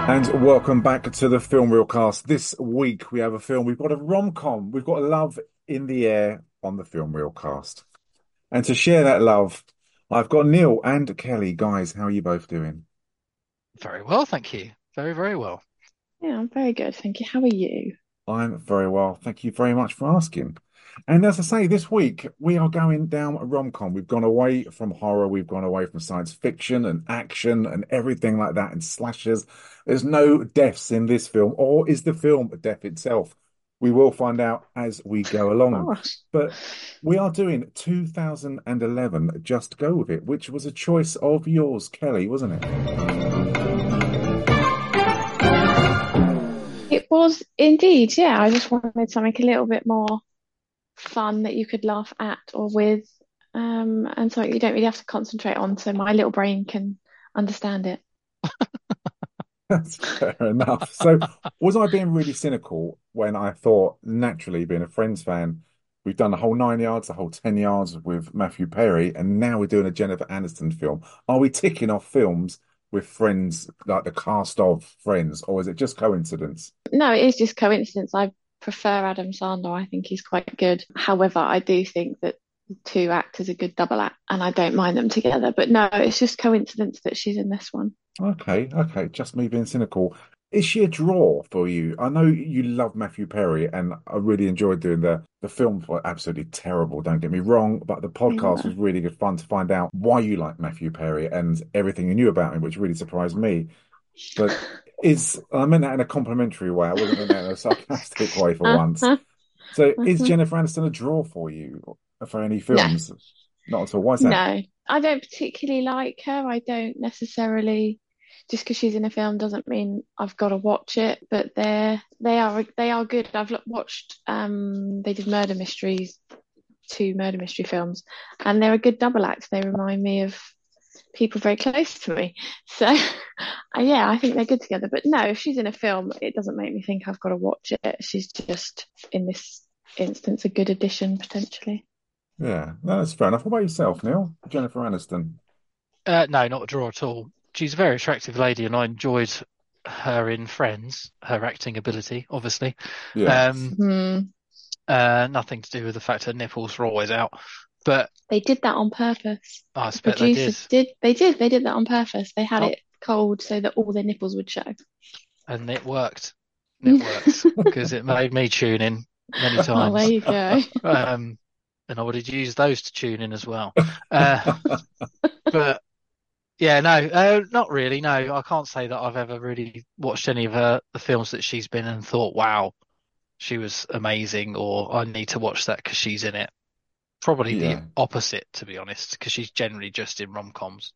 And welcome back to the Film Reelcast. This week we have a film. We've got a rom-com. We've got love in the air on the Film Reelcast. And to share that love, I've got Neil and Kelly. Guys, how are you both doing? Very well, thank you. Very, very well. Yeah, I'm very good, thank you. How are you? I'm very well. Thank you very much for asking. And as I say, this week we are going down a rom-com. We've gone away from horror, we've gone away from science fiction and action and everything like that and slashers. There's no deaths in this film, or is the film a death itself? We will find out as we go along. Gosh. But we are doing 2011, Just Go With It, which was a choice of yours, Kelly, wasn't it? It was indeed, yeah. I just wanted something a little bit more fun that you could laugh at or with, and something you don't really have to concentrate on, so my little brain can understand it. That's fair enough. So, was I being really cynical when I thought, naturally, being a Friends fan, we've done the whole 9 yards, the whole 10 yards with Matthew Perry, and now we're doing a Jennifer Aniston film. Are we ticking off films with Friends, like the cast of Friends, or is it just coincidence? No, it is just coincidence. I prefer Adam Sandler. I think he's quite good. However, I do think that the two act as a good double act, and I don't mind them together. But no, it's just coincidence that she's in this one. Okay, okay, just me being cynical. Is she a draw for you? I know you love Matthew Perry, and I really enjoyed doing the films were absolutely terrible, don't get me wrong, but the podcast Yeah. was really good fun to find out why you like Matthew Perry and everything you knew about him, which really surprised me. But I meant that in a complimentary way. I wasn't meant that in a sarcastic way for once. So is Jennifer Aniston a draw for you for any No, films? Not at all. Why is that? no, I don't particularly like her. I don't necessarily, just because she's in a film doesn't mean I've got to watch it. But they are good. I've watched they did murder mysteries, two murder mystery films, and they're a good double act. They remind me of people very close to me. So yeah, I think they're good together. But no, if she's in a film, it doesn't make me think I've got to watch it. She's just in this instance a good addition potentially. Yeah, no, that's fair enough. What about yourself, Neil? Jennifer Aniston. No, not a draw at all. She's a very attractive lady, and I enjoyed her in Friends, her acting ability, obviously. Yes. Um, Hmm. Nothing to do with the fact her nipples were always out, but They did that on purpose. I The expect they did. producers they did that on purpose. They had Oh, it cold so that all their nipples would show. and it worked. It worked because it made me tune in many Oh, there times. you go. Um, and I would have used those to tune in as well. Uh, but Yeah, no, not really. No, I can't say that I've ever really watched any of the films that she's been in and thought, wow, she was amazing, or I need to watch that because she's in it. Probably the Yeah. opposite, to be honest, because she's generally just in rom-coms.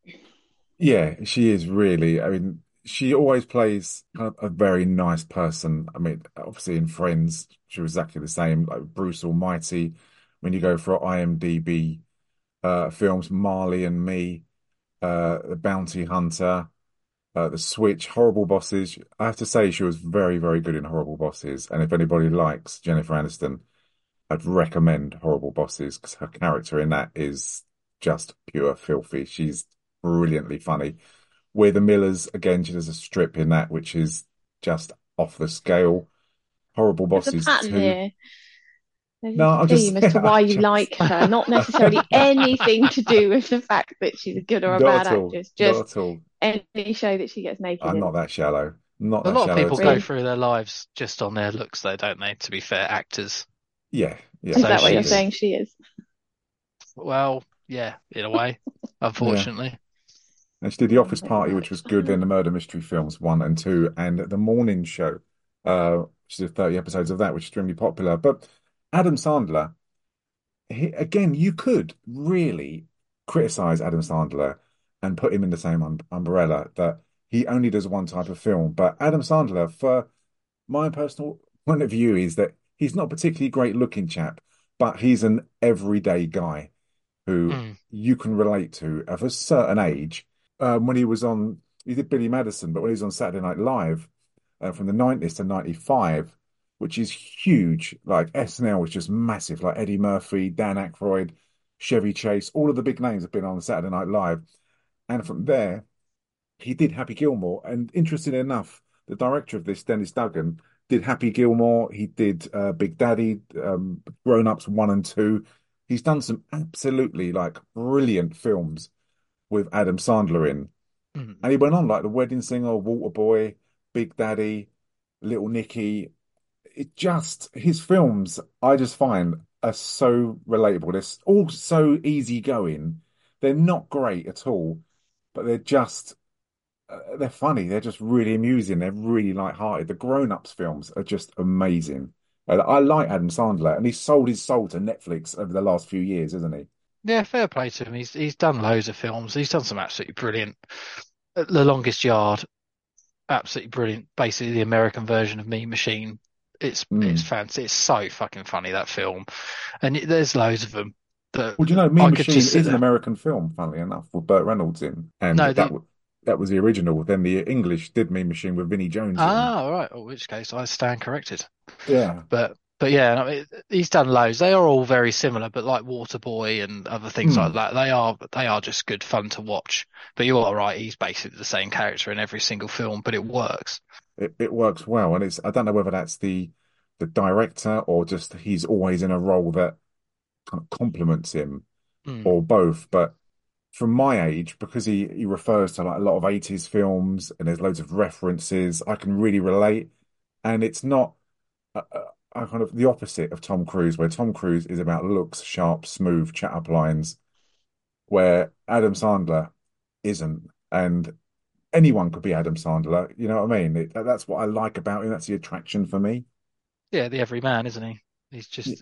Yeah, she is really. I mean, she always plays kind of a very nice person. I mean, obviously in Friends, she was exactly the same, like Bruce Almighty. When you go for IMDb films, Marley and Me, The Bounty Hunter, The Switch, Horrible Bosses. I have to say she was very, very good in Horrible Bosses. And if anybody likes Jennifer Aniston, I'd recommend Horrible Bosses because her character in that is just pure filthy. She's brilliantly funny. We're the Millers, again, she does a strip in that, which is just off the scale. Horrible There's a Bosses pattern 2. here. There's No, just a I'm just theme as saying, to I why you just, like her, not necessarily anything to do with the fact that she's a good or a bad not at all, actress, not just at all. any show that she gets naked I'm in. not that shallow. Not A that lot of shallow people at go all. Really? through their lives just on their looks, though, don't they? To be fair, actors. Yeah, yeah, Is So that what they you're do. she's, saying she is? well, yeah, in a way, Yeah. unfortunately. And she did The Oh, Office very Party, which was much. good, then the Murder Mystery films one and two, and The Morning Show. She did 30 episodes of that, which is extremely popular. But Adam Sandler, again, you could really criticize Adam Sandler and put him in the same umbrella that he only does one type of film. But Adam Sandler, for my personal point of view, is that he's not a particularly great looking chap, but he's an everyday guy who Mm. you can relate to of a certain age. When he was on, he did Billy Madison, but when he was on Saturday Night Live from the 90s to 95, which is huge, like SNL was just massive, like Eddie Murphy, Dan Aykroyd, Chevy Chase, all of the big names have been on Saturday Night Live. And from there, he did Happy Gilmore, and interestingly enough, the director of this, Dennis Duggan, did Happy Gilmore. He did Big Daddy, Grown Ups 1 and 2. He's done some absolutely like brilliant films with Adam Sandler in, Mm. and he went on like The Wedding Singer, Waterboy, Big Daddy, Little Nicky. It just his films I just find are so relatable. They're all so easygoing. They're not great at all, but they're funny. They're just really amusing. They're really light-hearted. The grown-ups films are just amazing. I like Adam Sandler, and he's sold his soul to Netflix over the last few years, isn't he? Yeah, fair play to him. He's done loads of films. He's done some absolutely brilliant. The Longest Yard, absolutely brilliant. Basically, the American version of Mean Machine. It's Mm. fancy. It's so fucking funny, that film, and there's loads of them that Well, do you know, Mean I could Machine just sit is an there. American film, funnily enough, with Burt Reynolds in, and No, the that was the original. Then the English did Mean Machine with Vinnie Jones in. all right. In which case, I stand corrected. Yeah. But yeah, I mean, he's done loads. They are all very similar, but like Waterboy and other things like Mm. that, they are just good fun to watch. But you are right, he's basically the same character in every single film, but it works. It works well, and it's I don't know whether that's the director or just he's always in a role that kind of complements him Mm. or both. But from my age, because he refers to like a lot of 80s films and there's loads of references, I can really relate. And it's not kind of the opposite of Tom Cruise, where Tom Cruise is about looks, sharp, smooth, chat up lines, where Adam Sandler isn't. And anyone could be Adam Sandler. You know what I mean? That's what I like about him. That's the attraction for me. Yeah, the everyman, isn't he? He's just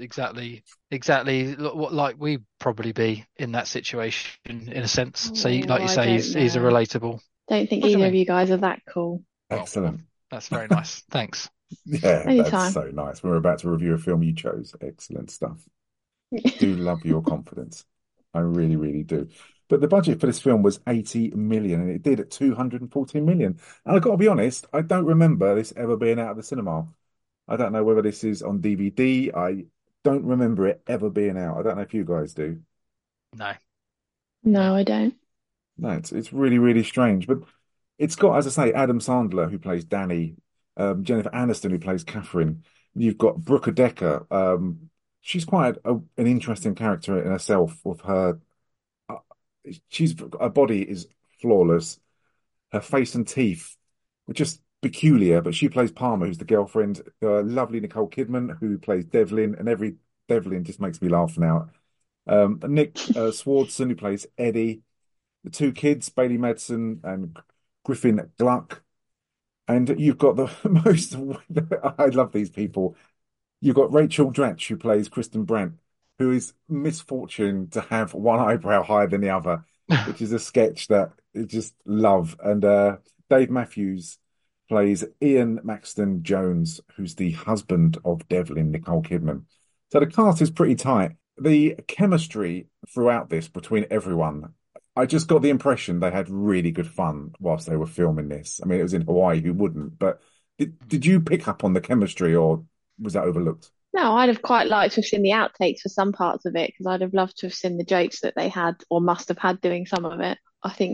exactly what like we probably be in that situation in a sense. So, Oh, like you I say, don't he's a know. relatable. Don't think What do you either of mean? you guys are that cool. Well, Excellent. that's very nice. Thanks. Yeah, that's Anytime. so nice. We're about to review a film you chose. Excellent stuff. Do love your confidence. I really, really do. But the budget for this film was 80 million and it did at 214 million. And I've got to be honest, I don't remember this ever being out of the cinema. I don't know whether this is on DVD. I don't remember it ever being out. I don't know if you guys do. No, no. No, I don't. No, it's really, really strange. But it's got, as I say, Adam Sandler who plays Danny, Jennifer Aniston who plays Catherine. You've got Brooke Decker. She's quite an interesting character in herself. With her, uh, her body is flawless. Her face and teeth were just peculiar. But she plays Palmer, who's the girlfriend. Lovely Nicole Kidman who plays Devlin, and every Devlin just makes me laugh now. Nick Swardson who plays Eddie. The two kids, Bailey Madsen and Griffin Gluck. And you've got the most, I love these people. You've got Rachel Dratch, who plays Kristen Brandt, who is misfortune to have one eyebrow higher than the other, which is a sketch that I just love. And Dave Matthews plays Ian Maxton Jones, who's the husband of Devlin, Nicole Kidman. So the cast is pretty tight. The chemistry throughout this between everyone, I just got the impression they had really good fun whilst they were filming this. I mean, it was in Hawaii, who wouldn't? But did you pick up on the chemistry or was that overlooked? No, I'd have quite liked to have seen the outtakes for some parts of it because I'd have loved to have seen the jokes that they had or must have had doing some of it.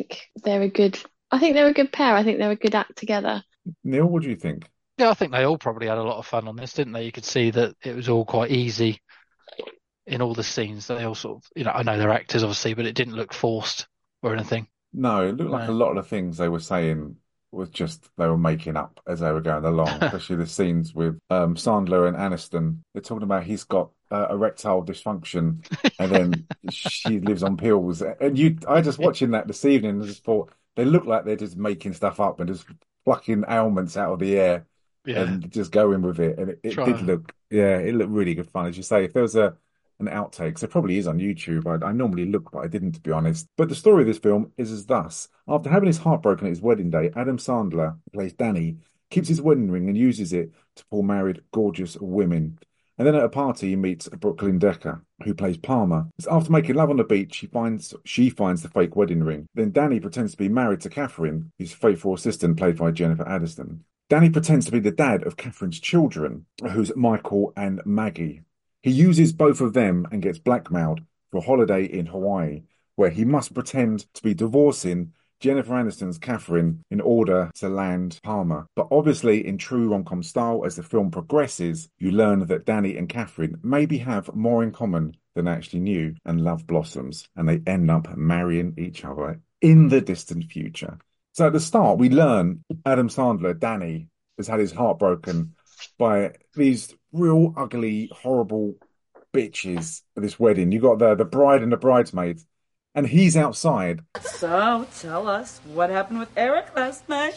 I think they're a good pair. I think they're a good act together. Neil, what do you think? Yeah, I think they all probably had a lot of fun on this, didn't they? You could see that it was all quite easy in all the scenes. They all sort of, I know they're actors obviously, but it didn't look forced or anything. No, it looked like a No. lot of the things they were saying was just they were making up as they were going along, especially the scenes with Sandler and Aniston. They're talking about he's got erectile dysfunction and then she lives on pills. And I just watching that this evening and just thought they look like they're just making stuff up and just plucking ailments out of the air Yeah, and just going with it. And it did try. look, yeah, it looked really good fun. As you say, if there was an outtakes, there probably is on YouTube. I normally look, but I didn't, to be honest. But the story of this film is as thus. After having his heart broken at his wedding day, Adam Sandler, who plays Danny, keeps his wedding ring and uses it to pull married, gorgeous women. And then at a party, he meets Brooklyn Decker, who plays Palmer. It's after making love on the beach, she finds the fake wedding ring. Then Danny pretends to be married to Catherine, his faithful assistant, played by Jennifer Aniston. Danny pretends to be the dad of Catherine's children, who's Michael and Maggie. He uses both of them and gets blackmailed for a holiday in Hawaii, where he must pretend to be divorcing Jennifer Aniston's Catherine in order to land Palmer. But obviously, in true rom-com style, as the film progresses, you learn that Danny and Catherine maybe have more in common than actually knew, and love blossoms, and they end up marrying each other in the distant future. So at the start, we learn Adam Sandler, Danny, has had his heart broken by these real ugly, horrible bitches at this wedding. You got the bride and the bridesmaids, and he's outside. So, tell us what happened with Eric last night.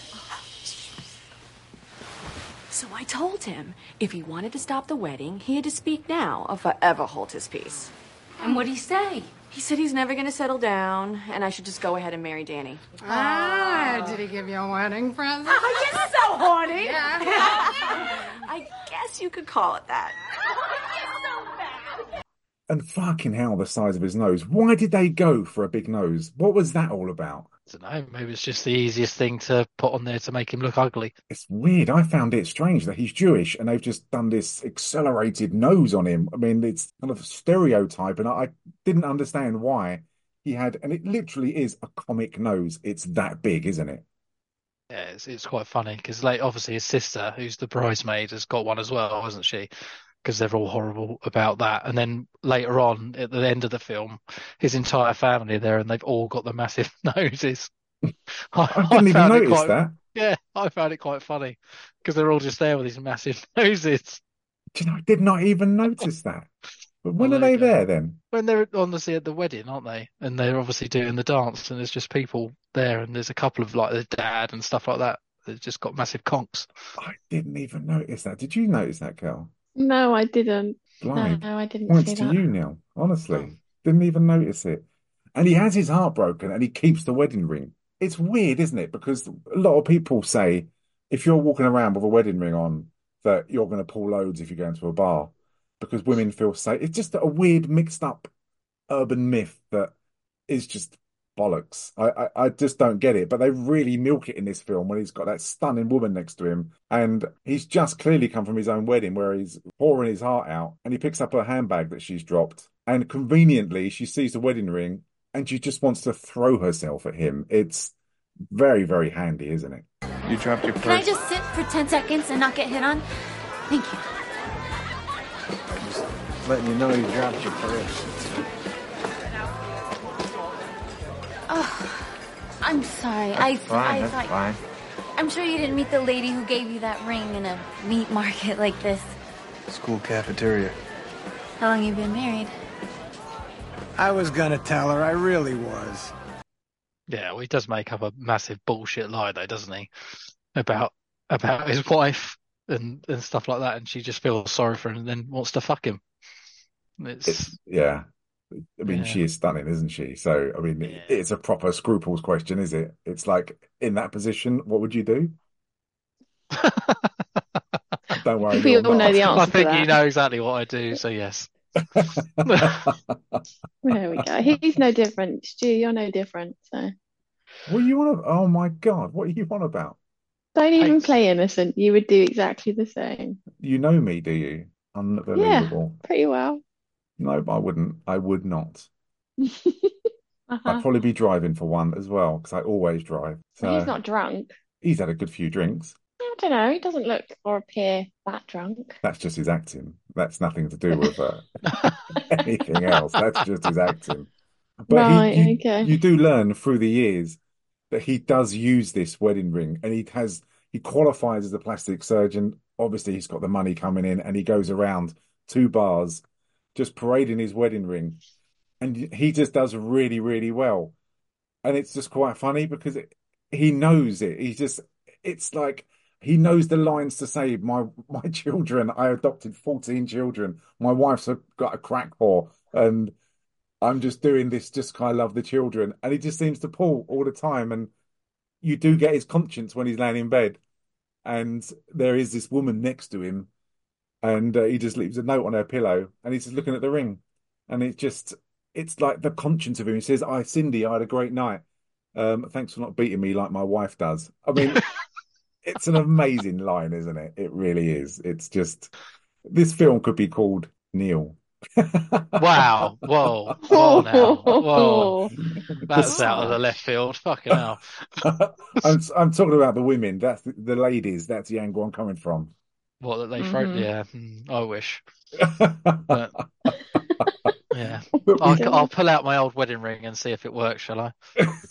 So I told him if he wanted to stop the wedding, he had to speak now or forever hold his peace. And what'd he say? He said he's never going to settle down, and I should just go ahead and marry Danny. Did he give you a wedding present? Oh, you're so horny! Yeah. I guess you could call it that. And fucking hell, the size of his nose. Why did they go for a big nose? What was that all about? I don't know. Maybe it's just the easiest thing to put on there to make him look ugly. It's weird. I found it strange that he's Jewish and they've just done this accelerated nose on him. I mean, it's kind of stereotype, and I didn't understand why he had, and it literally is a comic nose. It's that big, isn't it? Yeah, it's quite funny because, like, obviously his sister, who's the bridesmaid, has got one as well, hasn't she? Because they're all horrible about that. And then later on, at the end of the film, his entire family are there, and they've all got the massive noses. I didn't even found it notice quite, that. yeah, I found it quite funny because they're all just there with these massive noses. Do you know, I did not even notice that. But when Well, are there they you go. there then? When they're honestly at the wedding, aren't they? And they're obviously doing the dance, and there's just people there, and there's a couple of like the dad and stuff like that. They've just got massive conks. I didn't even notice that. Did you notice that, Kel? No, I didn't. Blind. No, I didn't Points see to that. you, Neil. Honestly. Oh. Didn't even notice it. And he has his heart broken and he keeps the wedding ring. It's weird, isn't it? Because a lot of people say if you're walking around with a wedding ring on, that you're going to pull loads if you go into a bar because women feel safe. It's just a weird, mixed up urban myth that is just bollocks. I just don't get it. But they really milk it in this film when he's got that stunning woman next to him. And he's just clearly come from his own wedding where he's pouring his heart out and he picks up her handbag that she's dropped. And conveniently, she sees the wedding ring and she just wants to throw herself at him. It's very, very handy, isn't it? You dropped your purse. Can I just sit for 10 seconds and not get hit on? Thank you. Just letting you know you dropped your purse. Oh, I'm sorry. That's fine, that's thought, fine. I'm sure you didn't meet the lady who gave you that ring in a meat market like this. School cafeteria. How long you been married? I was gonna tell her, I really was. Yeah, well, he does make up a massive bullshit lie, though, doesn't he? About his wife and stuff like that, and she just feels sorry for him and then wants to fuck him. Yeah. I mean, Yeah. she is stunning, isn't she? So, I mean, Yeah. it's a proper scruples question, is it? It's like, in that position, what would you do? Don't worry, We you're all know not. the answer I to think that. you know exactly what I do, so yes. There we go. He's no different. Stu, you're no different. So What are you on? Oh my God, what are you on about? don't even Thanks. play innocent. You would do exactly the same. You know me, do you? Yeah, Unbelievable. pretty well. No, I wouldn't. I would not. I'd Uh-huh. probably be driving for one as well, because I always drive. Well, he's So not drunk. he's had a good few drinks. I don't know. He doesn't look or appear that drunk. That's just his acting. That's nothing to do with anything else. That's just his acting. But Right, you okay. do learn through the years that he does use this wedding ring, and he qualifies as a plastic surgeon. Obviously, he's got the money coming in, and he goes around 2 bars just parading his wedding ring, and he just does really, really well. And it's just quite funny because he knows it. It's like he knows the lines to say. My children, I adopted 14 children. My wife's got a crack whore, and I'm just doing this just 'cause I love the children. And he just seems to pull all the time. And you do get his conscience when he's laying in bed. And there is this woman next to him. And he just leaves a note on her pillow. And he's just looking at the ring. And it's like the conscience of him. He says, Cindy, I had a great night. Thanks for not beating me like my wife does. I mean, it's an amazing line, isn't it? It really is. It's just, this film could be called Neil. Wow. Whoa. Whoa now. Whoa. That's Because out of the Gosh. left field. Fucking hell. I'm talking about the women. That's the ladies. That's the angle I'm coming from. What that they throw? Hmm. Yeah. I wish. But yeah. But we, I'll pull out my old wedding ring and see if it works, shall I?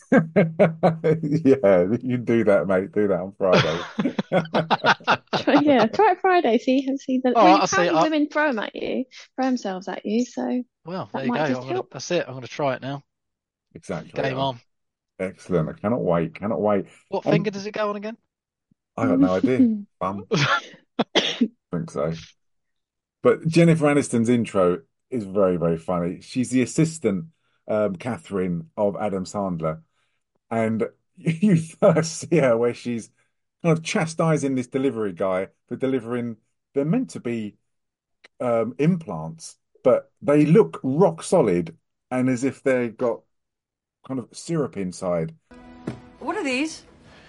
yeah, you can do that, mate. Do that on Friday. Yeah, try it Friday. See the. All Well, right, I'll see. apparently women throw them at you, throw themselves at you, so Well, there that you go. might just help. That's it. I'm gonna try it now. Exactly. Game Oh, on. excellent. I cannot wait. Cannot wait. What And finger does it go on again? I got no idea. Fun. Think so. But Jennifer Aniston's intro is very, very funny. She's the assistant, Catherine of Adam Sandler. And you first see her where she's kind of chastising this delivery guy for delivering, they're meant to be implants, but they look rock solid and as if they've got kind of syrup inside. What are these?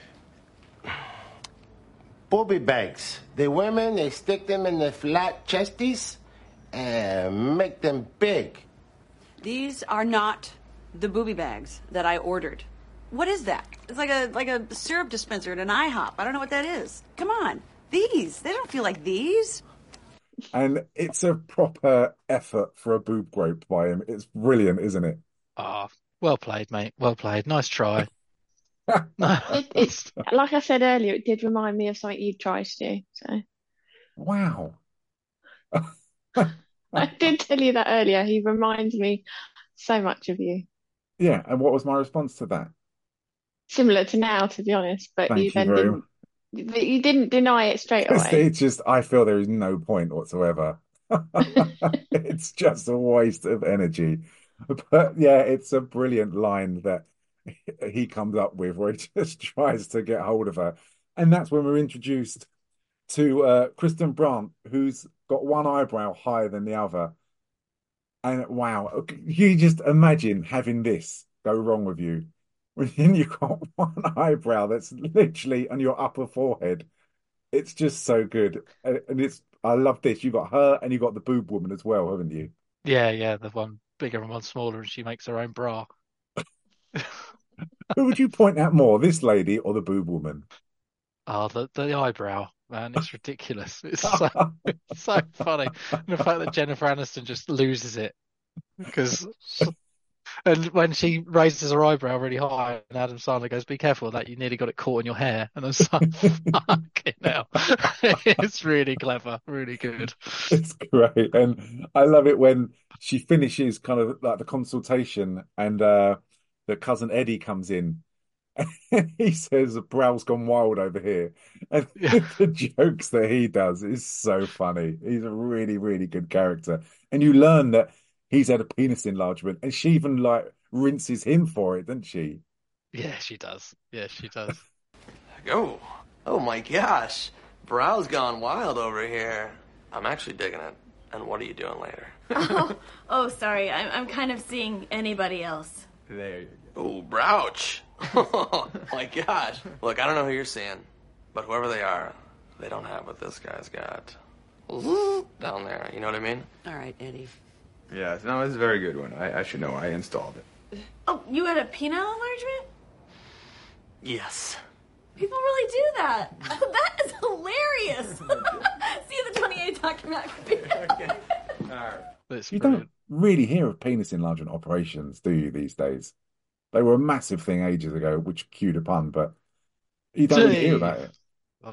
Booby bags. The women, they stick them in the flat chesties and make them big. These are not the booby bags that I ordered. What is that? It's like a syrup dispenser at an IHOP. I don't know what that is. Come on. These. They don't feel like these. And it's a proper effort for a boob grope by him. It's brilliant, isn't it? Ah, well played, mate. Well played. Nice try. It's like I said earlier, it did remind me of something you'd try to do. So Wow. I did tell you that earlier. He reminds me so much of you. Yeah, and what was my response to that? Similar to now, to be honest, but you Thank you then very much. didn't deny it straight away. It's just, I feel there is no point whatsoever. It's just a waste of energy. But yeah, it's a brilliant line that he comes up with where he just tries to get hold of her. And that's when we're introduced to Kristen Brandt, who's got one eyebrow higher than the other. And wow, you just imagine having this go wrong with you when you've got one eyebrow that's literally on your upper forehead. It's just so good. And it's, I love this. You got her and you got the boob woman as well, haven't you? Yeah, yeah, the one bigger and one smaller, and she makes her own bra. Who would you point at more, this lady or the boob woman? Oh, the eyebrow, man, it's ridiculous. It's so funny. And the fact that Jennifer Aniston just loses it because and when she raises her eyebrow really high and Adam Sandler goes, "Be careful of that, you nearly got it caught in your hair." And I'm so fucking hell. It's really clever, really good. It's great. And I love it when she finishes kind of like the consultation and the cousin Eddie comes in. He says, Brow's gone wild over here. And Yeah. the jokes that he does is so funny. He's a really, really good character. And you learn that he's had a penis enlargement, and she even like rinses him for it, doesn't she? Yeah, she does. Yeah, she does. Oh, oh my gosh. Brow's gone wild over here. I'm actually digging it. And what are you doing later? Oh, sorry. I'm kind of seeing anybody else. There you go. Oh, Brouch. Oh my gosh. Look, I don't know who you're seeing, but whoever they are, they don't have what this guy's got. Down there, you know what I mean? All right, Eddie. Yeah, no, it's a very good one. I should know. I installed it. Oh, you had a peanut enlargement? Yes. People really do that. That is hilarious. See the 28 documentary. All right. It's You brilliant. don't really hear of penis enlargement operations, do you, these days? They were a massive thing ages ago, which cued a pun, but you don't really hear about it.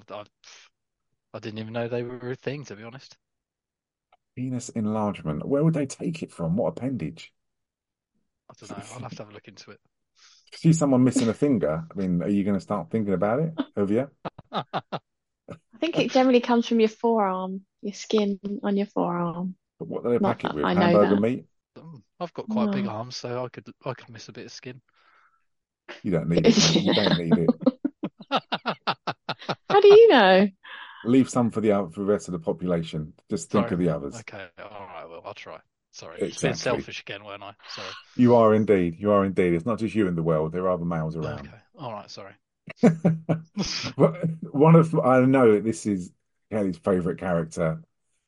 I didn't even know they were a thing, to be honest. Penis enlargement. Where would they take it from? What appendage? I don't know. I'll have to have a look into it. See someone missing a finger. I mean, are you going to start thinking about it? Have you? I think it generally comes from your forearm, your skin on your forearm. But what do they Not pack it that with? I know Hamburger that. meat? I've got quite big No. arms, so I could miss a bit of skin. You don't need it, mate. You don't need it. How do you know? Leave some for the rest of the population. Just think Sorry. of the others. Okay, all right, well, I'll try. Sorry, it's being Exactly. selfish again, weren't I? Sorry. You are indeed. You are indeed. It's not just you in the world. There are other males around. Okay, all right, sorry. But one of, I know this is Kelly's favorite character,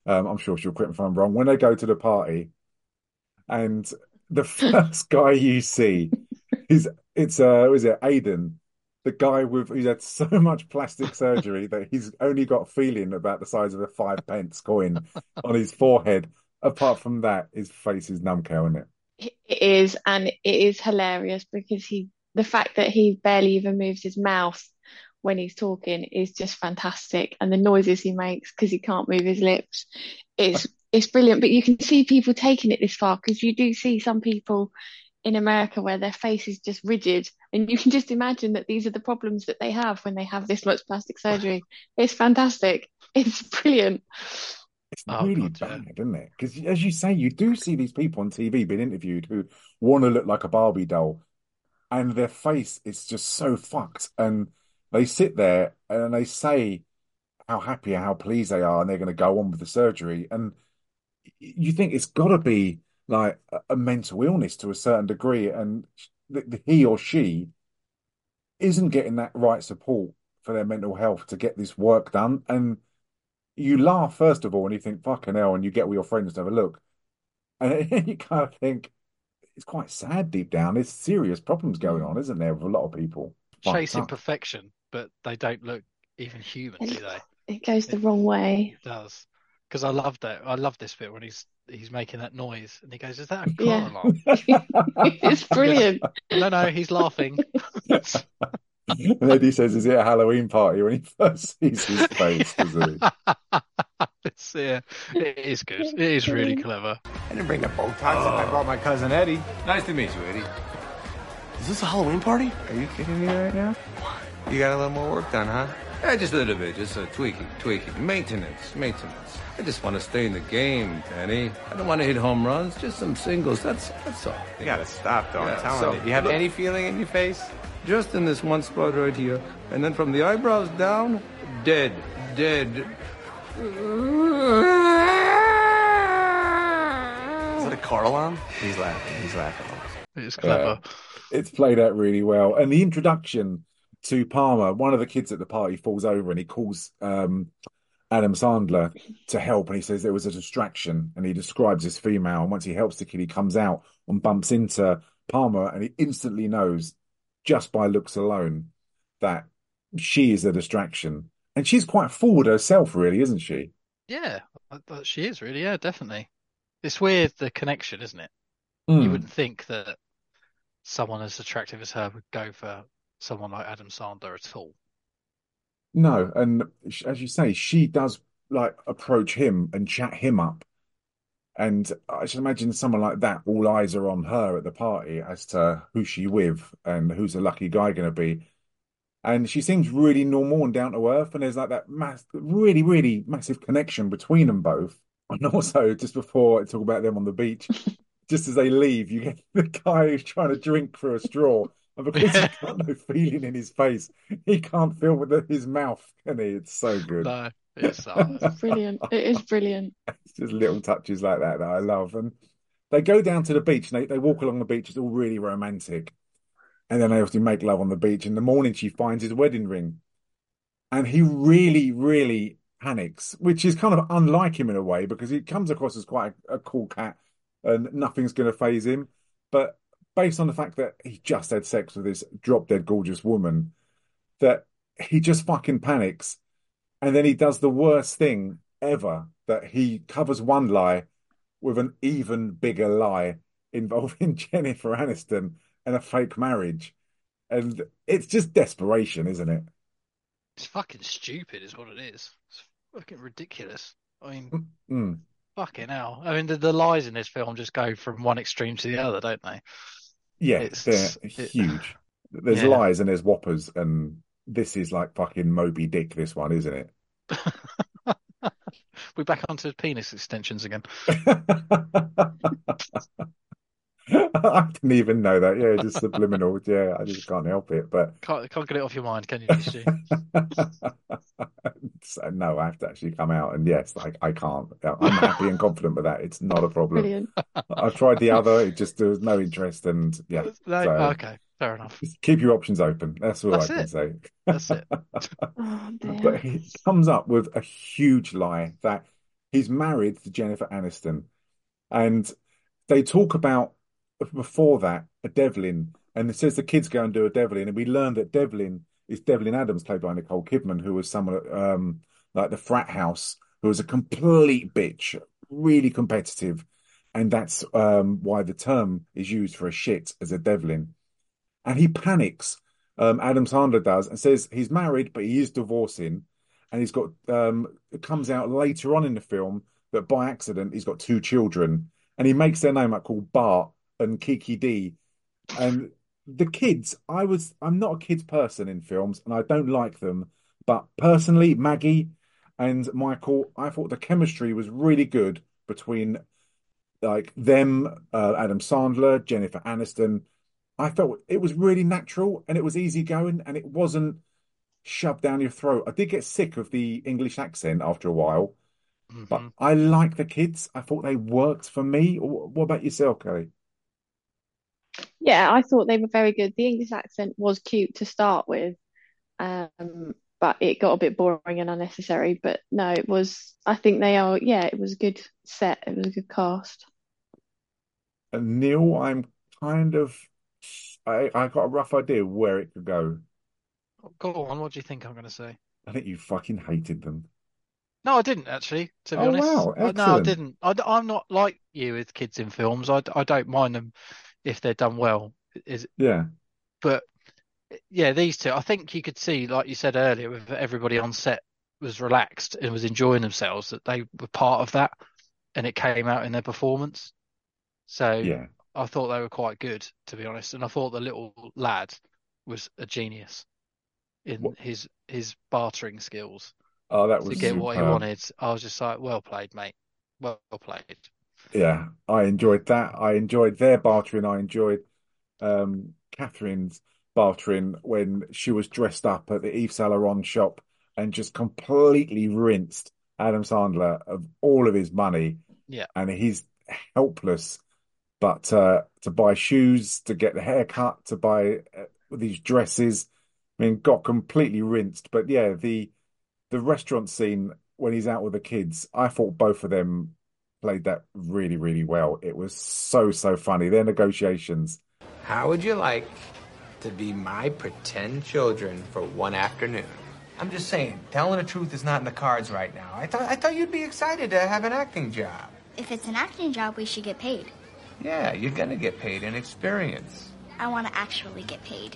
I'm sure she'll correct me if I'm wrong. When they go to the party, and the first guy you see is was it Aiden, the guy with who's had so much plastic surgery that he's only got feeling about the size of a 5 pence coin on his forehead. Apart from that, his face is numb-cow, isn't it? It is, and it is hilarious because the fact that he barely even moves his mouth when he's talking is just fantastic, and the noises he makes because he can't move his lips, it's brilliant. But you can see people taking it this far because you do see some people in America where their face is just rigid, and you can just imagine that these are the problems that they have when they have this much plastic surgery. It's fantastic. It's brilliant. It's really bad, isn't it? Because as you say, you do see these people on TV being interviewed who want to look like a Barbie doll, and their face is just so fucked. And they sit there and they say how happy and how pleased they are, and they're going to go on with the surgery. And you think it's got to be like a mental illness to a certain degree, and he or she isn't getting that right support for their mental health to get this work done. And you laugh first of all, and you think fucking hell, and you get with your friends to have a look, and you kind of think it's quite sad deep down. There's serious problems going on, isn't there, with a lot of people chasing perfection, but they don't look even human, do they? It goes the wrong way. It does. Because I love that. I love this bit when he's making that noise, and he goes, "Is that a car alarm?" It's brilliant. No, he's laughing. And then he says, "Is it a Halloween party?" When he first sees his face, doesn't he? It is good. It is really clever. I didn't bring the Botox. I brought my cousin Eddie. Nice to meet you, Eddie. Is this a Halloween party? Are you kidding me right now? You got a little more work done, huh? Yeah, just a little bit. Just tweaking. Maintenance. I just want to stay in the game, Danny. I don't want to hit home runs, just some singles. That's all. You gotta stop, though. I'm telling you. You have any feeling in your face? Just in this one spot right here. And then from the eyebrows down, dead. Is that a car alarm? He's laughing. It's clever. It's played out really well. And the introduction to Palmer, one of the kids at the party falls over and he calls Adam Sandler to help, and he says there was a distraction, and he describes this female, and once he helps the kid, he comes out and bumps into Palmer, and he instantly knows just by looks alone that she is a distraction. And she's quite forward herself, really, isn't she? Yeah, she is really. Yeah, definitely. It's weird, the connection, isn't it? You wouldn't think that someone as attractive as her would go for someone like Adam Sandler at all. No, and as you say, she does like approach him and chat him up. And I should imagine someone like that, all eyes are on her at the party as to who she with and who's the lucky guy going to be. And she seems really normal and down to earth. And there's like that really, really massive connection between them both. And also, just before I talk about them on the beach, just as they leave, you get the guy who's trying to drink through a straw. And because he's got no feeling in his face, he can't feel with his mouth, can he? It's so good. No, it's brilliant. It is brilliant. It's just little touches like that I love. And they go down to the beach and they walk along the beach. It's all really romantic. And then they obviously make love on the beach. In the morning, she finds his wedding ring. And he really, really panics, which is kind of unlike him in a way, because he comes across as quite a cool cat and nothing's going to faze him. But based on the fact that he just had sex with this drop-dead gorgeous woman, that he just fucking panics. And then he does the worst thing ever, that he covers one lie with an even bigger lie involving Jennifer Aniston and a fake marriage. And it's just desperation, isn't it? It's fucking stupid is what it is. It's fucking ridiculous. I mean, fucking hell. I mean, the lies in this film just go from one extreme to the other, don't they? Yeah, they're huge. There's lies and there's whoppers, and this is like fucking Moby Dick, this one, isn't it? We're back onto penis extensions again. I didn't even know that. Yeah, just subliminal. Yeah, I just can't help it. But can't get it off your mind, can you, DC? So, no, I have to actually come out, and yes, I can't. I'm happy and confident with that. It's not a problem. Brilliant. I've tried the other. It just there was no interest, and yeah. No, so, okay, fair enough. Just keep your options open. That's all I can say. That's it. Oh, dear. But he comes up with a huge lie that he's married to Jennifer Aniston. And they talk about before that a Devlin, and it says the kids go and do a Devlin, and we learn that Devlin is Devlin Adams, played by Nicole Kidman, who was someone like the frat house, who was a complete bitch, really competitive, and that's why the term is used for a shit as a Devlin. And he panics, Adam Sandler does, and says he's married, but he is divorcing, and he's got it comes out later on in the film that by accident he's got two children, and he makes their name up called Bart and Kiki D. And the kids, I'm not a kids person in films, and I don't like them. But personally, Maggie and Michael, I thought the chemistry was really good between like them, Adam Sandler, Jennifer Aniston. I felt it was really natural and it was easy going and it wasn't shoved down your throat. I did get sick of the English accent after a while, but I like the kids. I thought they worked for me. What about yourself, Kelly? Yeah, I thought they were very good. The English accent was cute to start with, but it got a bit boring and unnecessary. But no, it was, I think they are, yeah, it was a good set. It was a good cast. And Neil, I got a rough idea where it could go. Go on, what do you think I'm going to say? I think you fucking hated them. No, I didn't actually, to be Oh, honest. wow, No, I excellent. didn't. I'm not like you with kids in films. I don't mind them if they're done well. Yeah. But yeah, these two, I think you could see, like you said earlier, with everybody on set was relaxed and was enjoying themselves, that they were part of that, and it came out in their performance. So Yeah. I thought they were quite good, to be honest. And I thought the little lad was a genius in his bartering skills Oh, that to was get what he superb. wanted. I was just like, well played, mate. Well played. Yeah, I enjoyed that. I enjoyed their bartering. I enjoyed Catherine's bartering when she was dressed up at the Yves Saint Laurent shop and just completely rinsed Adam Sandler of all of his money. Yeah. And he's helpless. But to buy shoes, to get the haircut, to buy these dresses, I mean, got completely rinsed. But yeah, the restaurant scene when he's out with the kids, I thought both of them played that really, really well. It was so, so funny. Their negotiations. How would you like to be my pretend children for one afternoon? I'm just saying, telling the truth is not in the cards right now. I thought you'd be excited to have an acting job. If it's an acting job, we should get paid. Yeah, you're gonna get paid in experience. I want to actually get paid.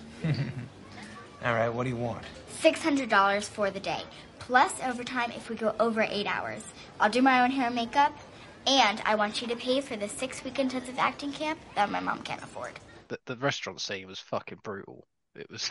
All right, what do you want? $600 for the day, plus overtime if we go over 8 hours. I'll do my own hair and makeup, and I want you to pay for the 6-week intensive acting camp that my mom can't afford. The restaurant scene was fucking brutal. It was.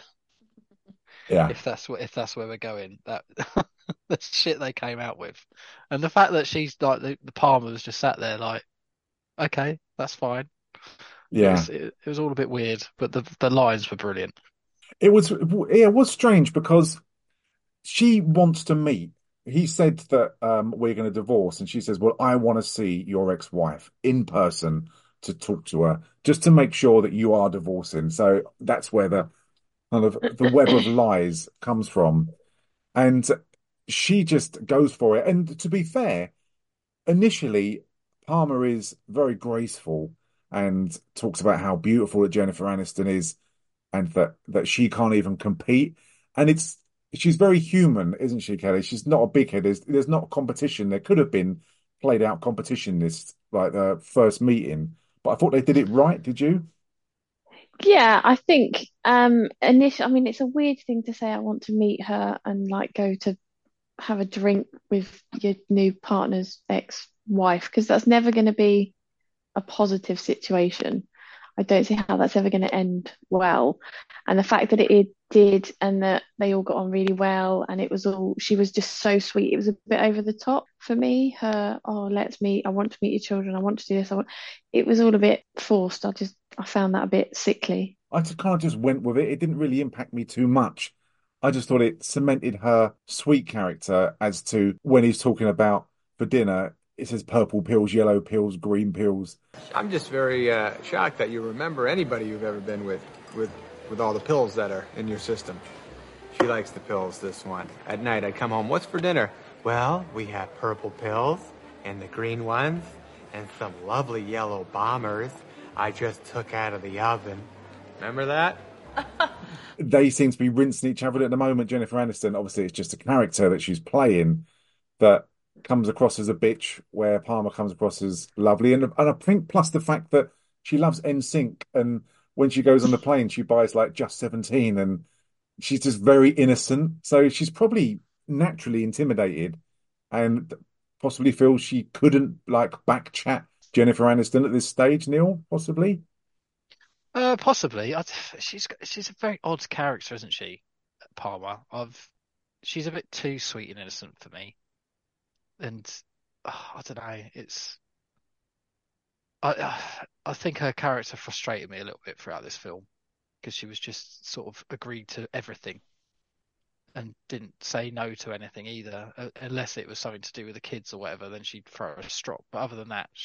Yeah. If that's where we're going, that the shit they came out with, and the fact that she's like the Palmer was just sat there like, okay, that's fine. Yeah. It was all a bit weird, but the lines were brilliant. It was strange because she wants to meet. He said that we're going to divorce, and she says, "Well, I want to see your ex-wife in person to talk to her, just to make sure that you are divorcing." So that's where the kind of the web of lies comes from, and she just goes for it. And to be fair, initially, Palmer is very graceful and talks about how beautiful that Jennifer Aniston is, and that she can't even compete. And she's very human, isn't she, Kelly? She's not a big head. There's not competition. There could have been played out competition this like the first meeting, but I thought they did it right. Did you? Yeah, I think initially, I mean, it's a weird thing to say I want to meet her and like go to have a drink with your new partner's ex-wife, because that's never going to be a positive situation. I don't see how that's ever going to end well. And the fact that it did, and that they all got on really well, and she was just so sweet. It was a bit over the top for me. Let's meet. I want to meet your children. I want to do this. It was all a bit forced. I found that a bit sickly. I just kind of just went with it. It didn't really impact me too much. I just thought it cemented her sweet character as to when he's talking about for dinner, it says purple pills, yellow pills, green pills. I'm just very shocked that you remember anybody you've ever been with all the pills that are in your system. She likes the pills, this one. At night, I'd come home, what's for dinner? Well, we have purple pills and the green ones and some lovely yellow bombers I just took out of the oven. Remember that? They seem to be rinsing each other at the moment. Jennifer Aniston, obviously, it's just a character that she's playing that comes across as a bitch, where Palmer comes across as lovely. And I think plus the fact that she loves NSYNC, and when she goes on the plane, she buys like Just 17, and she's just very innocent. So she's probably naturally intimidated and possibly feels she couldn't like back chat Jennifer Aniston at this stage, Neil, possibly. Possibly. She's a very odd character, isn't she, Palmer? She's a bit too sweet and innocent for me, and I don't know. I think her character frustrated me a little bit throughout this film because she was just sort of agreed to everything and didn't say no to anything either, unless it was something to do with the kids or whatever. Then she'd throw a strop. But other than that,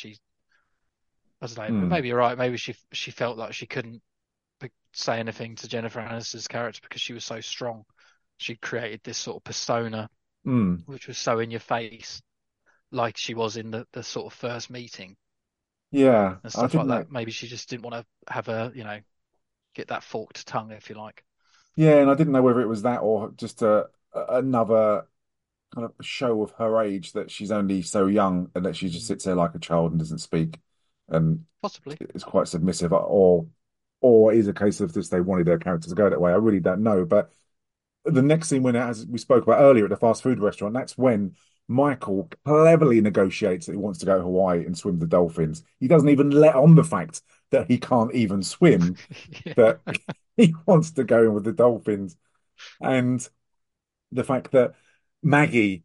I don't know. Maybe you're right. Maybe she felt like she couldn't say anything to Jennifer Aniston's character because she was so strong. She created this sort of persona, which was so in your face, like she was in the sort of first meeting. Yeah, and stuff like that. Maybe she just didn't want to have get that forked tongue, if you like. Yeah, and I didn't know whether it was that or just another kind of show of her age, that she's only so young and that she just sits there like a child and doesn't speak, and possibly is quite submissive, or is a case of just they wanted their character to go that way. I really don't know. But the next scene, when, as we spoke about earlier at the fast food restaurant, that's when Michael cleverly negotiates that he wants to go to Hawaii and swim with the dolphins. He doesn't even let on the fact that he can't even swim, that he wants to go in with the dolphins. And the fact that Maggie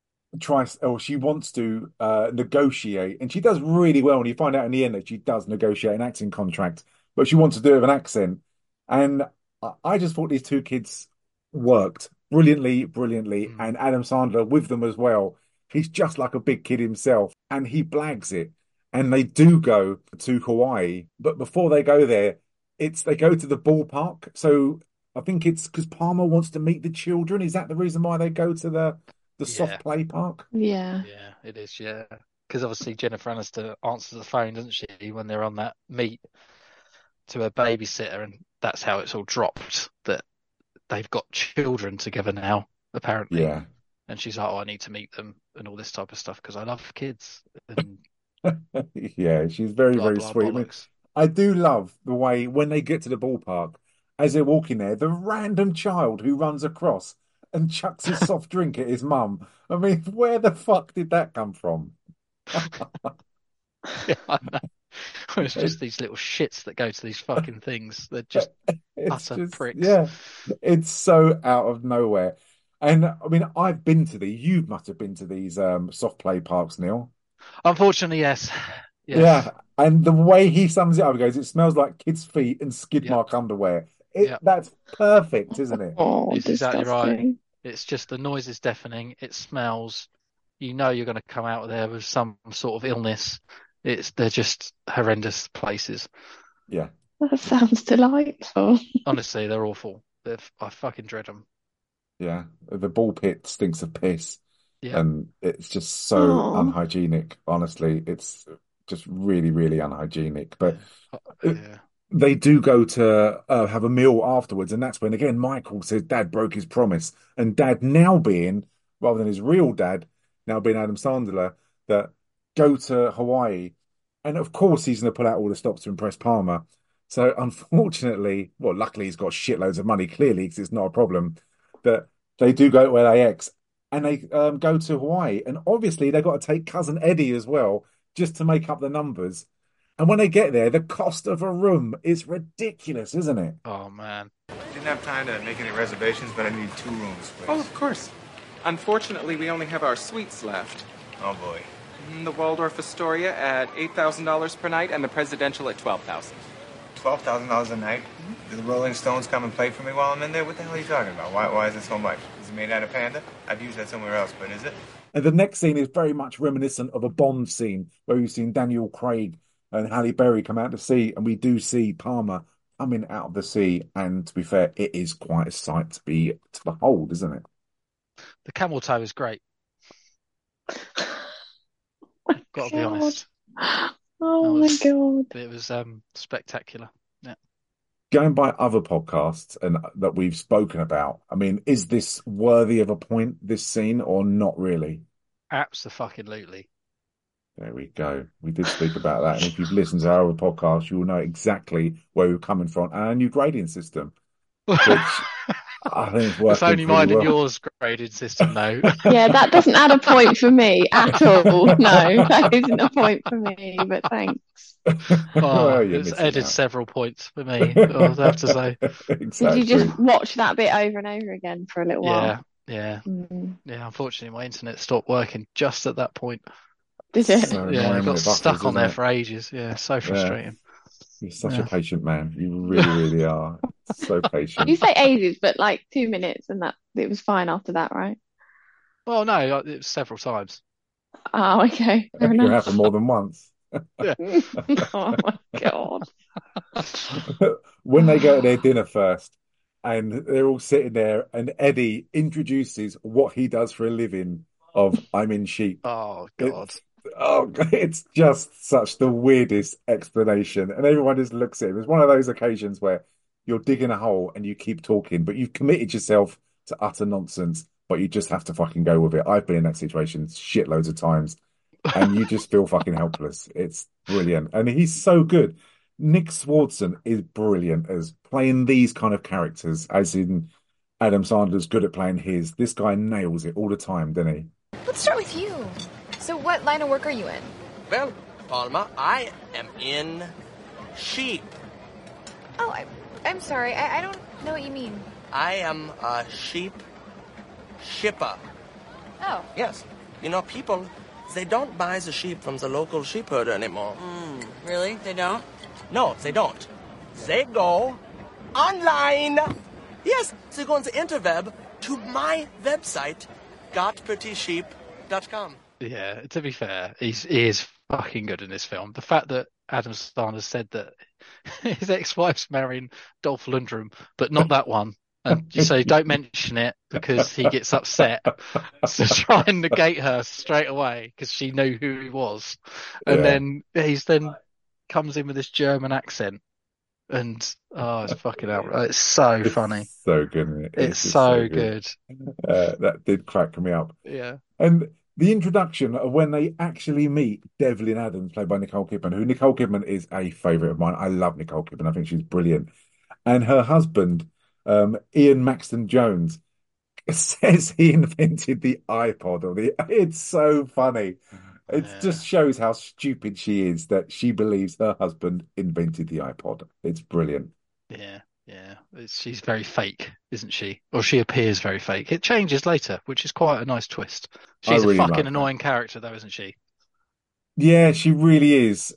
she wants to negotiate, and she does really well. And you find out in the end that she does negotiate an acting contract, but she wants to do it with an accent. And I just thought these two kids worked brilliantly, and Adam Sandler with them as well. He's just like a big kid himself, and he blags it. And they do go to Hawaii, but before they go there, they go to the ballpark. So I think it's because Palmer wants to meet the children. Is that the reason why they go to the soft play park? Yeah. Yeah, it is, yeah. Because obviously Jennifer Aniston answers the phone, doesn't she, when they're on that meet to a babysitter, and that's how it's all dropped, that they've got children together now, apparently. Yeah. And she's like, I need to meet them and all this type of stuff because I love kids. And yeah, she's very, very sweet. I mean, I do love the way when they get to the ballpark, as they're walking there, the random child who runs across and chucks his soft drink at his mum. I mean, where the fuck did that come from? Yeah, I know. It's just these little shits that go to these fucking things. They're just utter pricks. Yeah, it's so out of nowhere. And I mean, you must have been to these soft play parks, Neil. Unfortunately, yes. Yeah, and the way he sums it up, he goes, it smells like kids' feet and skid mark underwear. That's perfect, isn't it? Oh, it's exactly right. It's just the noise is deafening. It smells. You know you're going to come out of there with some sort of illness. They're just horrendous places. Yeah. That sounds delightful. Honestly, they're awful. I fucking dread them. Yeah. The ball pit stinks of piss. Yeah. And it's just so unhygienic. Honestly, it's just really, really unhygienic. But they do go to have a meal afterwards. And that's when, again, Michael says Dad broke his promise. And Dad now being, rather than his real dad, now being Adam Sandler, that go to Hawaii. And of course, he's going to pull out all the stops to impress Palmer. So unfortunately, well, luckily he's got shitloads of money, clearly, because it's not a problem, that they do go to LAX and they go to Hawaii. And obviously they've got to take Cousin Eddie as well, just to make up the numbers. And when they get there, the cost of a room is ridiculous, isn't it? Oh, man. Didn't have time to make any reservations, but I need 2 rooms, please. Oh, of course. Unfortunately, we only have our suites left. Oh, boy. The Waldorf Astoria at $8,000 per night and the Presidential at $12,000. $12,000 a night? Do the Rolling Stones come and play for me while I'm in there? What the hell are you talking about? Why is it so much? Is it made out of panda? I'd use that somewhere else, but is it? And the next scene is very much reminiscent of a Bond scene where we've seen Daniel Craig and Halle Berry come out to sea, and we do see Palmer coming out of the sea. And to be fair, it is quite a sight to behold, isn't it? The camel toe is great. got to be honest. Oh my God. It was spectacular. Yeah. Going by other podcasts and that we've spoken about, I mean, is this worthy of a point, this scene, or not really? Abso-fucking-lutely. There we go. We did speak about that. And if you've listened to our other podcast, you will know exactly where we're coming from and our new grading system, which I think is It's working only pretty mine and well. yours graded system, though. Yeah, that doesn't add a point for me at all. No, that isn't a point for me, but thanks. Well, you're It's missing added out. several points for me, I'll have to say. Did you just watch that bit over and over again for a little while? Yeah. Mm. Yeah, unfortunately, my internet stopped working just at that point. Did it? So Yeah, annoying I when got it buffers, stuck on isn't there it? for ages. Yeah, so frustrating. You're such a patient man. You really, really are. So patient. You say ages, but like 2 minutes, and that it was fine after that, right? Well, no, it was several times. Oh, okay, fair It can enough. happen more than once. Yeah. Oh my God. When they go to their dinner first, and they're all sitting there, and Eddie introduces what he does for a living of I'm in sheep. Oh God. It's just such the weirdest explanation. And everyone just looks at him. It's one of those occasions where you're digging a hole and you keep talking, but you've committed yourself to utter nonsense, but you just have to fucking go with it. I've been in that situation shitloads of times, and you just feel fucking helpless. It's brilliant. And he's so good. Nick Swardson is brilliant as playing these kind of characters, as in Adam Sandler's good at playing his. This guy nails it all the time, doesn't he? Let's start with you. So what line of work are you in? Well, Palma, I am in sheep. Oh, I'm sorry. I don't know what you mean. I am a sheep shipper. Oh. Yes. You know, people, they don't buy the sheep from the local sheep herder anymore. Really? They don't? No, they don't. They go online. Yes, they go on the interweb to my website, gotprettysheep.com. Yeah, to be fair, he is fucking good in this film. The fact that Adam Sandler said that his ex-wife's marrying Dolph Lundgren, but not that one. And you say don't mention it because he gets upset. So try and negate her straight away because she knew who he was. And then he's comes in with this German accent. And it's fucking outrageous. It's so funny. So good, isn't it? It's just so good. That did crack me up. Yeah. And the introduction of when they actually meet Devlin Adams, played by Nicole Kidman, who Nicole Kidman is a favourite of mine. I love Nicole Kidman. I think she's brilliant. And her husband, Ian Maxton Jones, says he invented the iPod. It's so funny. It just shows how stupid she is that she believes her husband invented the iPod. It's brilliant. Yeah. She's very fake, isn't she? Or she appears very fake. It changes later, which is quite a nice twist. She's really a fucking like annoying character, though, isn't she? Yeah, she really is.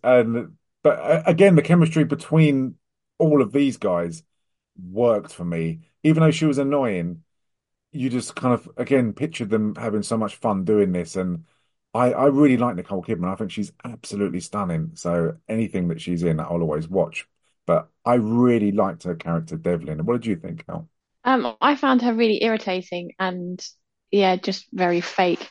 But again, the chemistry between all of these guys worked for me. Even though she was annoying, you just kind of, again, pictured them having so much fun doing this. And I really like Nicole Kidman. I think she's absolutely stunning. So anything that she's in, I'll always watch. But I really liked her character, Devlin. What did you think, Al? I found her really irritating and just very fake.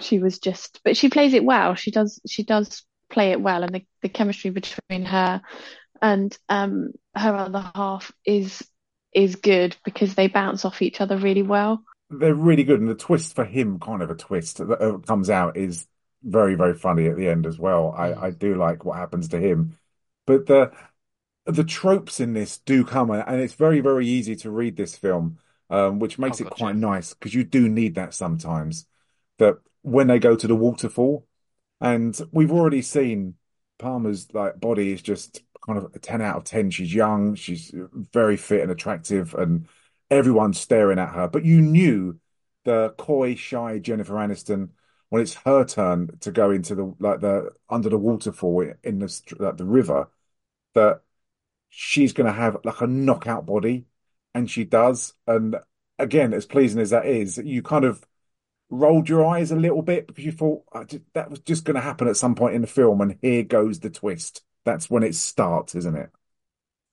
But she plays it well. She does play it well, and the chemistry between her and her other half is good because they bounce off each other really well. They're really good, and the twist for him, kind of a twist that comes out, is very, very funny at the end as well. I do like what happens to him, but the tropes in this do come, and it's very, very easy to read this film, which makes it quite nice because you do need that sometimes. That when they go to the waterfall, and we've already seen Palmer's body is just kind of a 10 out of 10. She's young, she's very fit and attractive, and everyone's staring at her. But you knew the coy, shy Jennifer Aniston, when it's her turn to go into the under the waterfall in the river, that she's going to have like a knockout body, and she does. And again, as pleasing as that is, you kind of rolled your eyes a little bit because you thought that was just going to happen at some point in the film, and here goes the twist. That's when it starts, isn't it?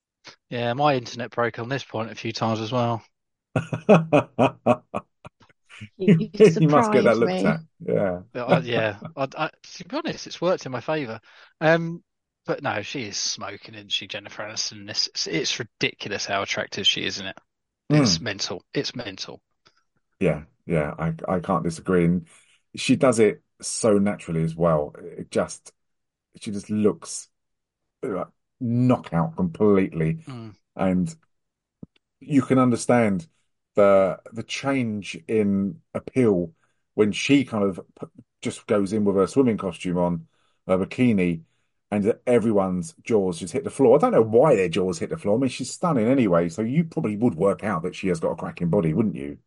Yeah, my internet broke on this point a few times as well. You You must get that surprise looked me. at. Yeah. Yeah, to be honest, it's worked in my favour. But no, she is smoking, isn't she, Jennifer Aniston? It's ridiculous how attractive she is, isn't it? It's Mm. mental. It's mental. Yeah, yeah, I can't disagree. And she does it so naturally as well. She just looks like knockout completely. Mm. And you can understand the change in appeal when she kind of just goes in with her swimming costume on, her bikini, and everyone's jaws just hit the floor. I don't know why their jaws hit the floor. I mean, she's stunning anyway, so you probably would work out that she has got a cracking body, wouldn't you?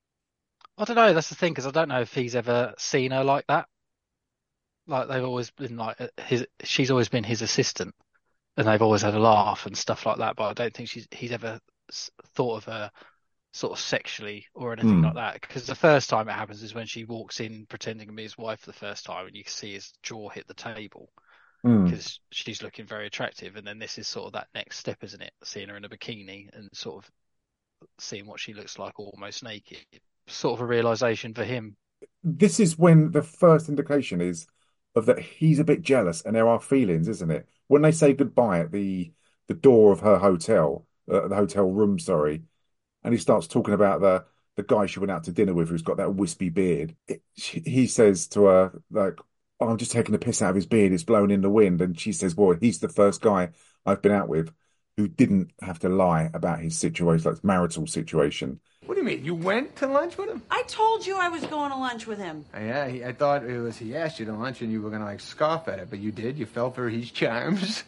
I don't know. That's the thing, because I don't know if he's ever seen her like that. Like they've always been like she's always been his assistant, and they've always had a laugh and stuff like that. But I don't think he's ever thought of her sort of sexually or anything like Mm. that. Because the first time it happens is when she walks in pretending to be his wife for the first time, and you can see his jaw hit the table Mm. because she's looking very attractive. And then this is sort of that next step, isn't it? Seeing her in a bikini and sort of seeing what she looks like almost naked. Sort of a realization for him. This is when the first indication is of that he's a bit jealous and there are feelings, isn't it? When they say goodbye at the door of her hotel, the hotel room, sorry, and he starts talking about the guy she went out to dinner with who's got that wispy beard. He says to her like, "Oh, I'm just taking the piss out of his beard. It's blowing in the wind." And she says, "Well, he's the first guy I've been out with who didn't have to lie about his situation, like his marital situation." What do you mean? You went to lunch with him? I told you I was going to lunch with him. Yeah, I thought it was he asked you to lunch and you were gonna like scoff at it, but you did. You fell for his charms.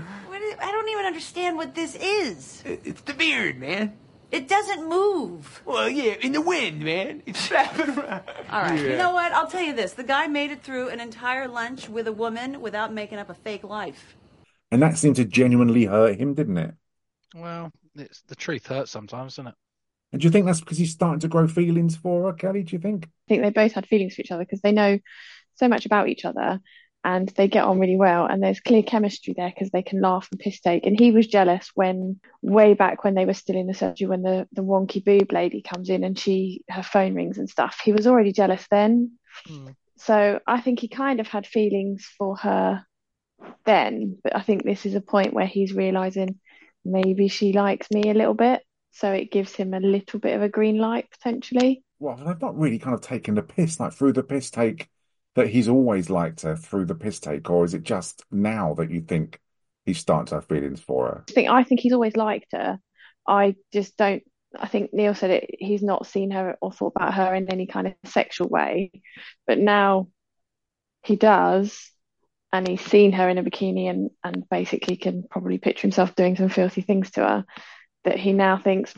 I don't even understand what this is. It's the beard, man. It doesn't move. Well, yeah, in the wind, man. It's flapping around. All right, Yeah. you know what? I'll tell you this. The guy made it through an entire lunch with a woman without making up a fake life. And that seemed to genuinely hurt him, didn't it? Well, it's the truth hurts sometimes, doesn't it? And do you think that's because he's starting to grow feelings for her, Kelly? Do you think? I think they both had feelings for each other because they know so much about each other and they get on really well. And there's clear chemistry there because they can laugh and piss take. And he was jealous when, way back when they were still in the surgery, when the wonky boob lady comes in and her phone rings and stuff. He was already jealous then. Mm. So I think he kind of had feelings for her then. But I think this is a point where he's realizing maybe she likes me a little bit. So it gives him a little bit of a green light potentially. Well, they've not really kind of taken the piss, like through the piss take, that he's always liked her through the piss take, or is it just now that you think he's starting to have feelings for her? I think he's always liked her. I just don't. I think Neil said it. He's not seen her or thought about her in any kind of sexual way, but now he does, and he's seen her in a bikini and basically can probably picture himself doing some filthy things to her. That he now thinks,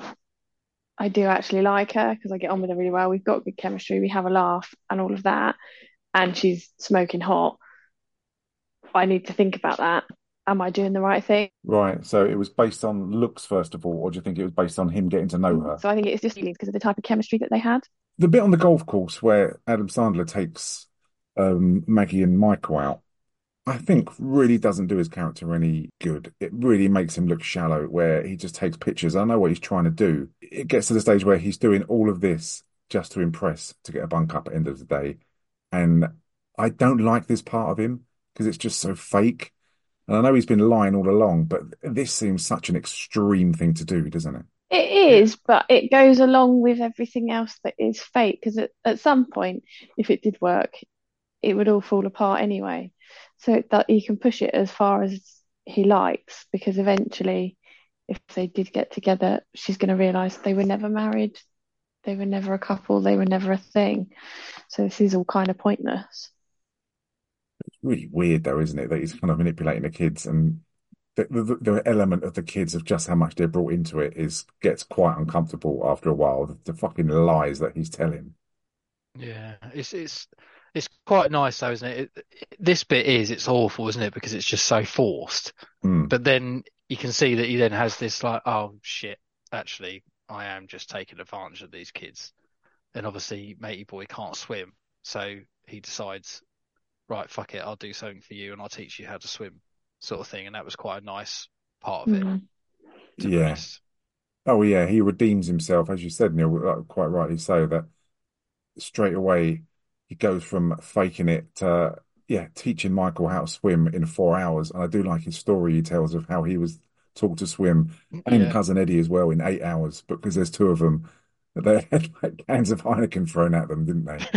I do actually like her because I get on with her really well. We've got good chemistry. We have a laugh and all of that. And she's smoking hot. I need to think about that. Am I doing the right thing? Right. So it was based on looks, first of all, or do you think it was based on him getting to know her? So I think it's just feelings because of the type of chemistry that they had. The bit on the golf course where Adam Sandler takes Maggie and Michael out, I think really doesn't do his character any good. It really makes him look shallow, where he just takes pictures. I know what he's trying to do. It gets to the stage where he's doing all of this just to impress, to get a bunk up at the end of the day. And I don't like this part of him because it's just so fake. And I know he's been lying all along, but this seems such an extreme thing to do, doesn't it? It is, but it goes along with everything else that is fake because at some point, if it did work, it would all fall apart anyway. So that he can push it as far as he likes because eventually, if they did get together, she's going to realise they were never married, they were never a couple, they were never a thing. So this is all kind of pointless. It's really weird, though, isn't it, that he's kind of manipulating the kids, and the element of the kids of just how much they're brought into it gets quite uncomfortable after a while. The fucking lies that he's telling. Yeah, it's quite nice though, isn't it? This bit it's awful, isn't it? Because it's just so forced. Mm. But then you can see that he then has this like, oh shit, actually, I am just taking advantage of these kids. And obviously, matey boy can't swim, so he decides, right, fuck it, I'll do something for you and I'll teach you how to swim, sort of thing. And that was quite a nice part of it. To Yeah. Oh, yeah, he redeems himself, as you said, Neil, quite rightly so, that straight away he goes from faking it to yeah, teaching Michael how to swim in 4 hours. And I do like his story he tells of how he was taught to swim and Yeah. Cousin Eddie as well in 8 hours because there's two of them. They had like cans of Heineken thrown at them, didn't they?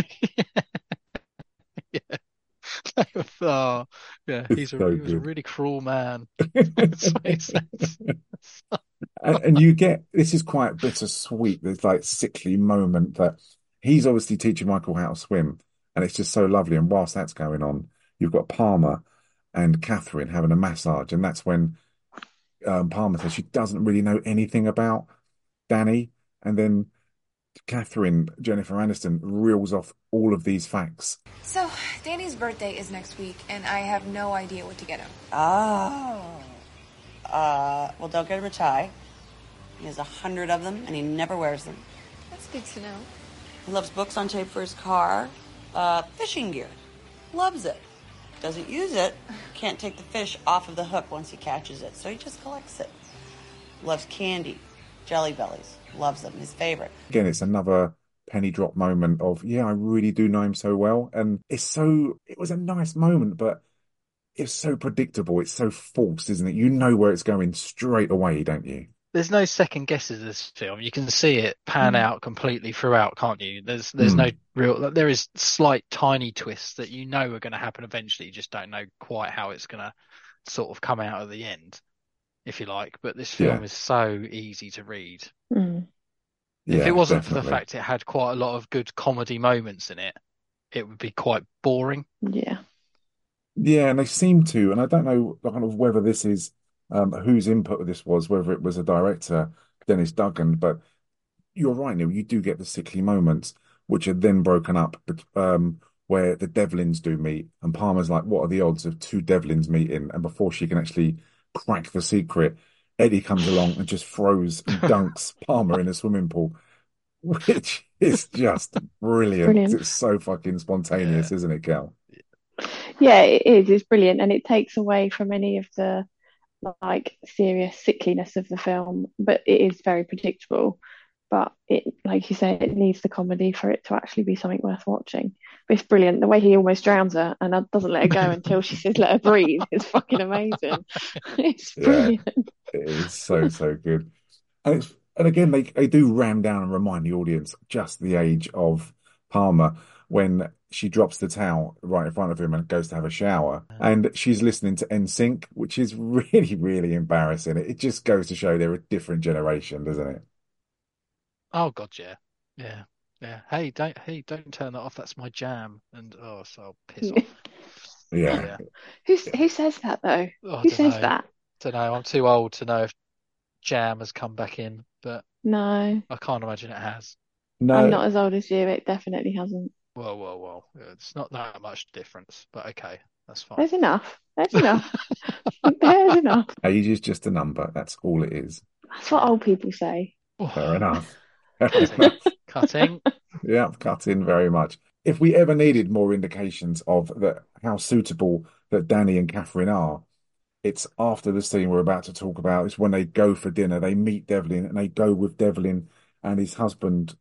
Yeah. Oh, yeah, It's he so was a good. really cruel man. That's what he says. And you get this is quite bittersweet. There's like sickly moment that he's obviously teaching Michael how to swim, and it's just so lovely. And whilst that's going on, you've got Palmer and Catherine having a massage, and that's when Palmer says she doesn't really know anything about Danny, and then Catherine, Jennifer Aniston, reels off all of these facts. So, Danny's birthday is next week, and I have no idea what to get him. Oh. Well, don't get him a tie. He has 100 of them, and he never wears them. That's good to know. He loves books on tape for his car. Fishing gear. Loves it. Doesn't use it. Can't take the fish off of the hook once he catches it, so he just collects it. Loves candy. Jelly Bellies. Loves them. His favorite. Again, it's another penny drop moment of, yeah, I really do know him so well. And it was a nice moment, but it's so predictable. It's so false, isn't it? You know where it's going straight away, don't you? There's no second guesses of this film. You can see it pan out completely throughout, can't you? There's no there is slight tiny twists that you know are going to happen eventually. You just don't know quite how it's going to sort of come out at the end, if you like. But this film is so easy to read. Mm. If it wasn't for the definitely. fact it had quite a lot of good comedy moments in it, it would be quite boring. Yeah. Yeah, and they seem to, and I don't know kind of whether this is whose input this was, whether it was a director, Dennis Duggan, but you're right, Neil, you do get the sickly moments, which are then broken up, where the Devlins do meet, and Palmer's like, what are the odds of two Devlins meeting? And before she can actually crack the secret, Eddie comes along and just throws and dunks Palmer in a swimming pool, which is just brilliant. Brilliant. It's so fucking spontaneous, isn't it, Cal? Yeah, it is. It's brilliant, and it takes away from any of the like serious sickliness of the film, but it is very predictable. But it, like you say, it needs the comedy for it to actually be something worth watching. But it's brilliant. The way he almost drowns her and doesn't let her go until she says let her breathe is fucking amazing. It's brilliant. It is so, so good. And again, they do ram down and remind the audience just the age of Palmer when she drops the towel right in front of him and goes to have a shower. And she's listening to NSYNC, which is really, really embarrassing. It just goes to show they're a different generation, doesn't it? Oh God, yeah. Hey, don't turn that off. That's my jam. And so I'll piss off. Yeah. Who says that though? Oh, Who says that? Don't know. I'm too old to know if jam has come back in, but No, I can't imagine it has. No. I'm not as old as you. It definitely hasn't. Well. It's not that much difference, but okay, that's fine. There's enough. There's enough. There's enough. Age is just a number. That's all it is. That's what old people say. Fair enough. Fair enough. Cutting. Yeah, cutting very much. If we ever needed more indications of how suitable that Danny and Catherine are, it's after the scene we're about to talk about. It's when they go for dinner. They meet Devlin and they go with Devlin and his husband,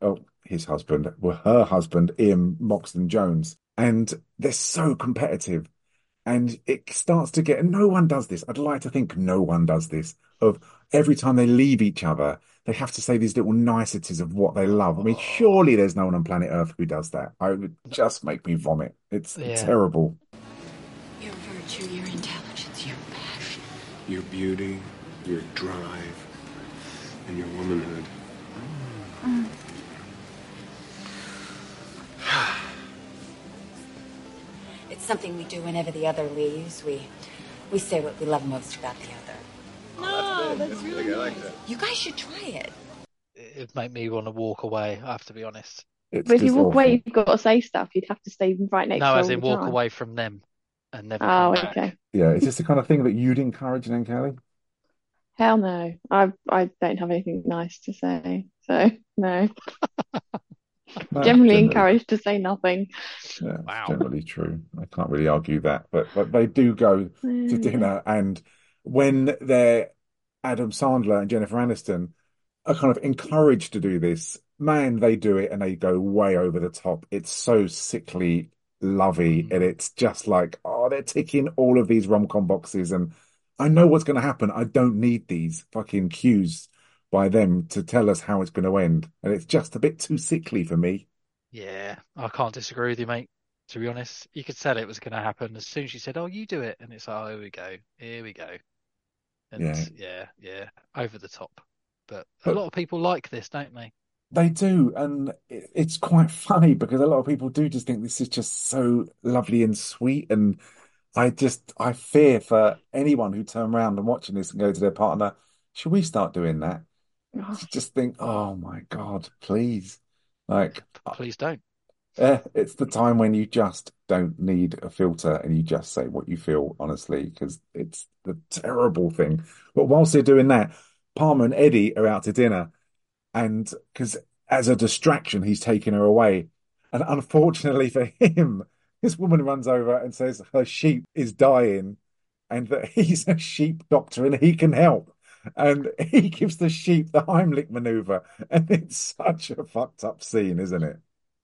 her husband, Ian Moxton Jones. And they're so competitive. And it starts to get, and no one does this. I'd like to think no one does this. Of every time they leave each other, they have to say these little niceties of what they love. I mean, surely there's no one on planet Earth who does that. It would just make me vomit. It's terrible. Your virtue, your intelligence, your passion. Your beauty, your drive, and your womanhood. It's something we do whenever the other leaves. We say what we love most about the other. No, that's really I like that. You guys should try it. It'd make me want to walk away, I have to be honest. But if you walk away, you've got to say stuff. You'd have to stay right next to her No, as all in the walk time. away from them and never Oh, come back. okay. Yeah, is this the kind of thing that you'd encourage then, Kelly? Hell no. I don't have anything nice to say. So, no. No, Generally encouraged to say nothing. Yeah, it's generally true. I can't really argue that. But they do go to dinner, and when Adam Sandler and Jennifer Aniston are kind of encouraged to do this, man, they do it and they go way over the top. It's so sickly lovey, and it's just like, oh, they're ticking all of these rom-com boxes, and I know what's going to happen. I don't need these fucking cues by them to tell us how it's going to end, and it's just a bit too sickly for me. Yeah, I can't disagree with you, mate. To be honest, you could tell it was going to happen as soon as she said, "Oh, you do it," and it's, "Oh, here we go," and Yeah, yeah, over the top. But a but lot of people like this, don't they? they do, and it's quite funny because a lot of people do just think this is just so lovely and sweet, and I fear for anyone who turn around and watching this and go to their partner, should we start doing that? Oh, Just think, oh my God, please. Like, Please don't. it's the time when you just don't need a filter and you just say what you feel, honestly, because it's the terrible thing. But whilst they're doing that, Palmer and Eddie are out to dinner, and because as a distraction, he's taking her away. And unfortunately for him, this woman runs over and says her sheep is dying and that he's a sheep doctor and he can help. And he gives the sheep the Heimlich maneuver. And it's such a fucked up scene, isn't it?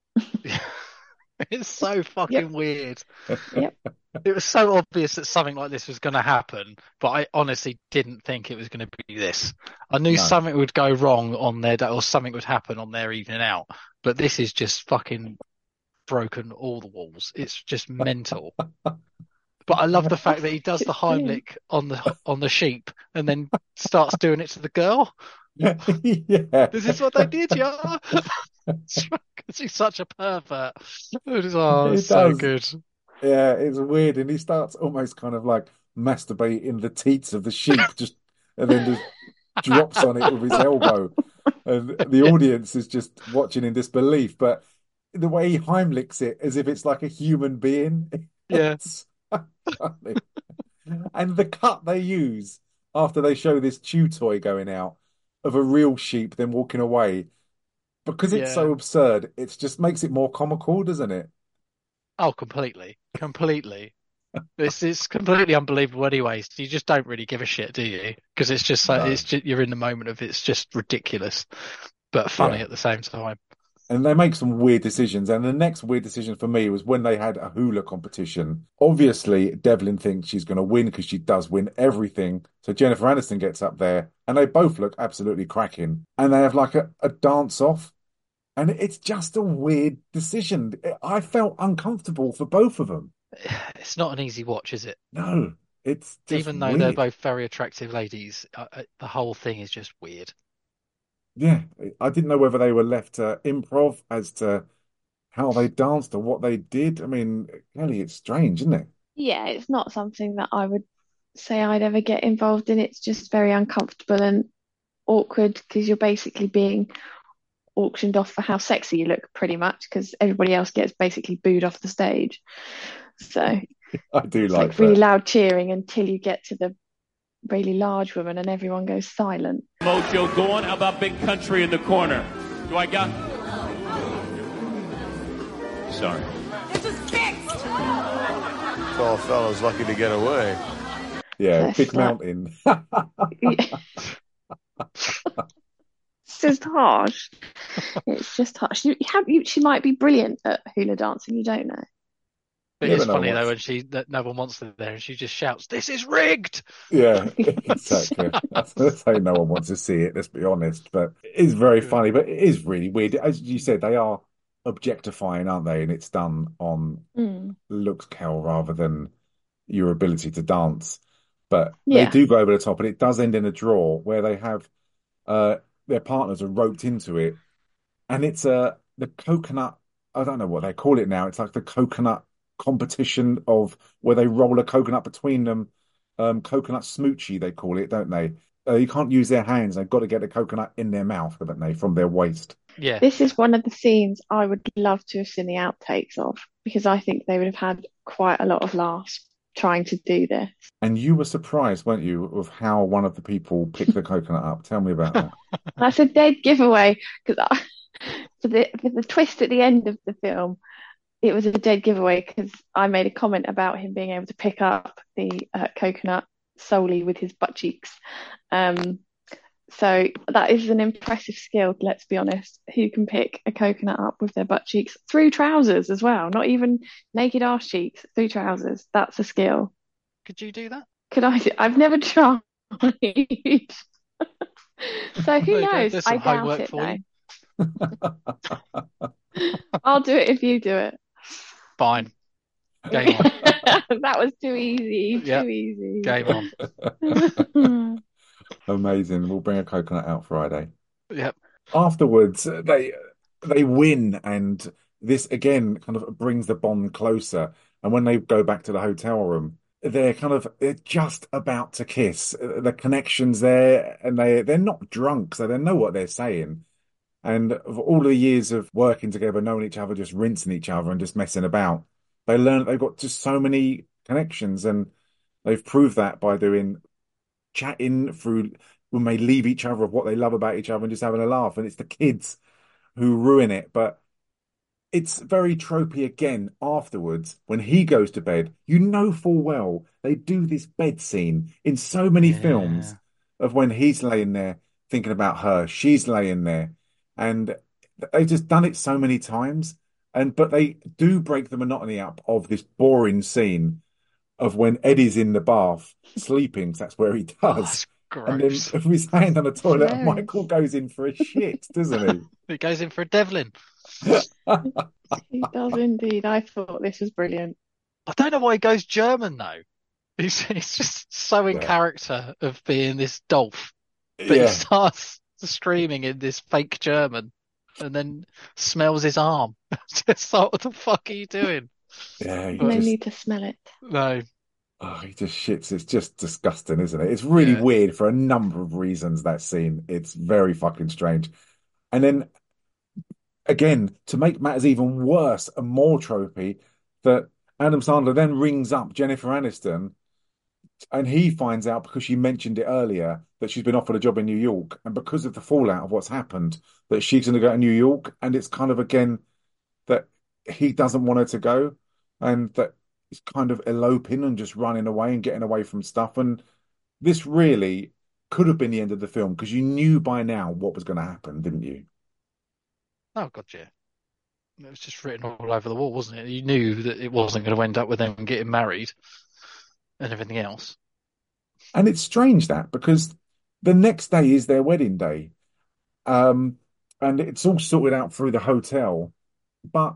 It's so fucking weird. Yep. It was so obvious that something like this was going to happen, but I honestly didn't think it was going to be this. I knew No. something would go wrong on their day, or something would happen on their evening out, but this is just fucking broken all the walls. It's just mental. But I love the fact that he does the Heimlich on the sheep and then starts doing it to the girl. Yeah. This is what they did, yeah. Because he's such a pervert. It's It so does. good. Yeah, it's weird. And he starts almost kind of like masturbating the teats of the sheep, just and then just drops on it with his elbow. And the audience is just watching in disbelief. But the way he Heimlichs it as if it's like a human being, Yeah. it's so funny. And the cut they use after they show this chew toy going out of a real sheep then walking away, because it's so Yeah. absurd, it just makes it more comical, doesn't it? Oh, completely. Completely. This is completely unbelievable anyway. So you just don't really give a shit, do you? Because it's just like, No. it's just, you're in the moment of it's just ridiculous, but funny Yeah. at the same time. And they make some weird decisions. And the next weird decision for me was when they had a hula competition. Obviously, Devlin thinks she's going to win because she does win everything. So Jennifer Aniston gets up there and they both look absolutely cracking. And they have like a dance off. And it's just a weird decision. I felt uncomfortable for both of them. It's not an easy watch, is it? No, it's just Even though they're weird. both very attractive ladies, the whole thing is just weird. Yeah, I didn't know whether they were left to improv as to how they danced or what they did. I mean, Kelly, it's strange, isn't it? yeah, it's not something that I would say I'd ever get involved in. It's just very uncomfortable and awkward because you're basically being auctioned off for how sexy you look, pretty much, because everybody else gets basically booed off the stage. So I do it's like like really that. loud cheering until you get to the really large woman and everyone goes silent. Mojo going. How about Big Country in the corner? Do I got? Sorry. This is fixed. Tall fella's lucky to get away. Yeah, That's Big like- Mountain. It's just harsh. It's just harsh. She might be brilliant at hula dancing. You don't know. But Yeah, it's but no funny one though wants- that no one wants her there and she just shouts, "This is rigged!" Yeah, exactly. That's say no one wants to see it, let's be honest. But it is very funny, but it is really weird. As you said, they are objectifying, aren't they? And it's done on Mm. looks, Cal, rather than your ability to dance. But they Yeah. do go over the top, and it does end in a draw where they have their partners are roped into it, and it's the coconut. I don't know what they call it now. It's like the coconut competition of where they roll a coconut between them. Coconut smoochie, they call it, don't they? You can't use their hands. They've got to get the coconut in their mouth, haven't they, from their waist? Yeah. This is one of the scenes I would love to have seen the outtakes of because I think they would have had quite a lot of laughs trying to do this. And you were surprised, weren't you, of how one of the people picked the coconut up? Tell me about that. That's a dead giveaway because for the twist at the end of the film, it was a dead giveaway because I made a comment about him being able to pick up the coconut solely with his butt cheeks. So that is an impressive skill, let's be honest. Who can pick a coconut up with their butt cheeks through trousers as well? Not even naked arse cheeks, through trousers. That's a skill. Could you do that? Could I? I've never tried. So who There you go. knows? There's I some doubt homework it for though. you. I'll do it if you do it. Fine. Game on. That was too easy. Yep. Too easy. Game on. Amazing. We'll bring a coconut out Friday. Yep. Afterwards, they win, and this again kind of brings the bond closer. And when they go back to the hotel room, they're just about to kiss. The connection's there, and they're not drunk, so they know what they're saying. And of all the years of working together, knowing each other, just rinsing each other and just messing about, they learn they've got just so many connections, and they've proved that by doing chatting through when they leave each other of what they love about each other and just having a laugh. And it's the kids who ruin it, but it's very tropey again afterwards when he goes to bed. You know full well they do this bed scene in so many films of when he's laying there thinking about her, she's laying there, and they've just done it so many times. But they do break the monotony up of this boring scene of when Eddie's in the bath sleeping, 'cause that's where he does. And then Gross. if he's laying on the toilet, Hilarious. Michael goes in for a shit, doesn't He goes in for a Devlin. he? He does indeed. I thought this was brilliant. I don't know why he goes German though. He's just so in Yeah. character of being this Dolph. But he Yeah. starts screaming in this fake German and then smells his arm. Just like, what the fuck are you doing? Yeah, No need to smell it. No. he just shits. It's just disgusting, isn't it? It's really Yeah. weird for a number of reasons, that scene. It's very fucking strange. And then, again, to make matters even worse and more tropey, that Adam Sandler then rings up Jennifer Aniston, and he finds out, because she mentioned it earlier, that she's been offered a job in New York, and because of the fallout of what's happened, that she's going to go to New York. And it's kind of, again, that he doesn't want her to go, and that he's kind of eloping and just running away and getting away from stuff. And this really could have been the end of the film, because you knew by now what was going to happen, didn't you? Oh god, yeah. It was just written all over the wall, wasn't it? You knew that it wasn't going to end up with them getting married and everything else. And it's strange that, because the next day is their wedding day. And it's all sorted out through the hotel, but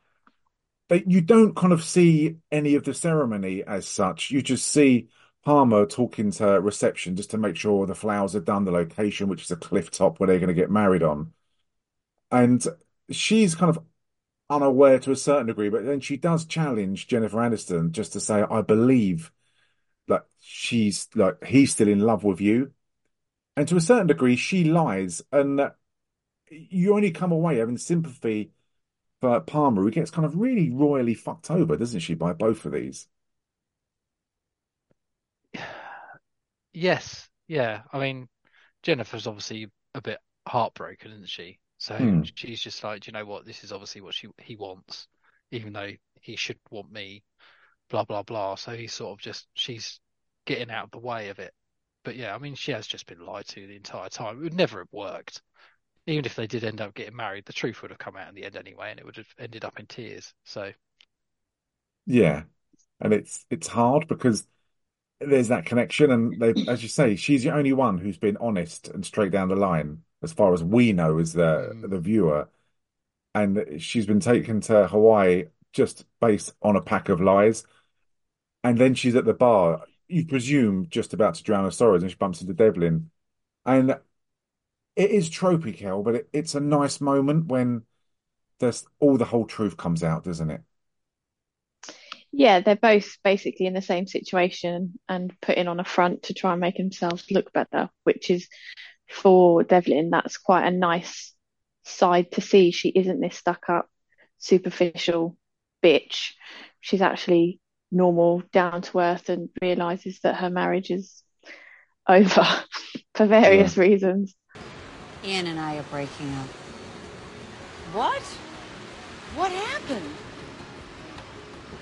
you don't kind of see any of the ceremony as such. You just see Palmer talking to reception just to make sure the flowers are done, the location, which is a cliff top where they're going to get married on. And she's kind of unaware to a certain degree, but then she does challenge Jennifer Aniston just to say, I believe that he's still in love with you. And to a certain degree, she lies. And you only come away having sympathy for Palmer, who gets kind of really royally fucked over, doesn't she, by both of these? Yes, yeah. I mean, Jennifer's obviously a bit heartbroken, isn't she? So she's just like, do you know what? This is obviously what he wants, even though he should want me, blah, blah, blah. So she's getting out of the way of it. But yeah, I mean, she has just been lied to the entire time. It would never have worked. Even if they did end up getting married, the truth would have come out in the end anyway, and it would have ended up in tears. So Yeah. And it's hard because there's that connection, and as you say, she's the only one who's been honest and straight down the line, as far as we know as the viewer. And she's been taken to Hawaii just based on a pack of lies. And then she's at the bar, you presume just about to drown her sorrows, and she bumps into Devlin. And it is tropey, Kel, but it's a nice moment when the whole truth comes out, doesn't it? Yeah, they're both basically in the same situation and putting on a front to try and make themselves look better, which is, for Devlin, that's quite a nice side to see. She isn't this stuck-up, superficial bitch. She's actually normal, down to earth, and realizes that her marriage is over for various reasons. Ian and I are breaking up. What? What happened?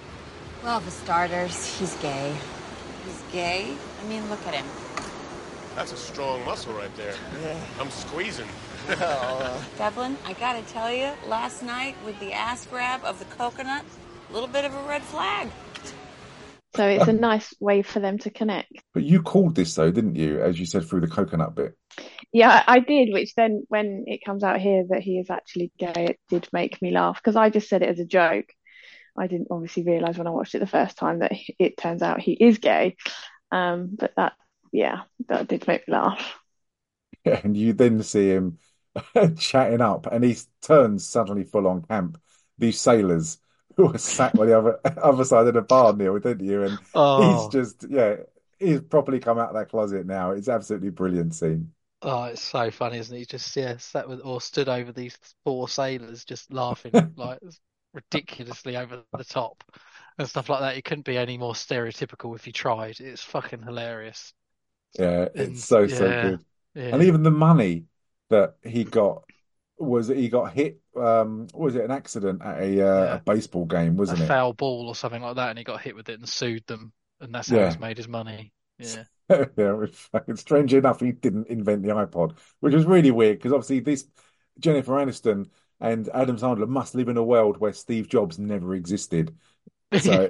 Well, for starters, he's gay. He's gay? I mean, look at him. That's a strong muscle right there. Yeah. I'm squeezing. Devlin, I gotta tell you, last night with the ass grab of the coconut, a little bit of a red flag. So it's a nice way for them to connect. But you called this though, didn't you? As you said through the coconut bit. Yeah, I did, which then when it comes out here that he is actually gay, it did make me laugh because I just said it as a joke. I didn't obviously realise when I watched it the first time that it turns out he is gay. But that did make me laugh. Yeah, and you then see him chatting up, and he turns suddenly full on camp. These sailors who are sat on the other side of the bar, Neil, didn't you? And he's just, he's properly come out of that closet now. It's absolutely brilliant scene. Oh, it's so funny, isn't it? He just sat with or stood over these four sailors, just laughing like ridiculously over the top and stuff like that. It couldn't be any more stereotypical if you tried. It's fucking hilarious. Yeah, it's so good. Yeah. And even the money that he got he got hit. Was it an accident at a baseball game? Wasn't it? A foul ball or something like that, and he got hit with it and sued them, and that's how he's made his money. Yeah. Yeah, strange enough, he didn't invent the iPod, which was really weird because obviously this Jennifer Aniston and Adam Sandler must live in a world where Steve Jobs never existed. So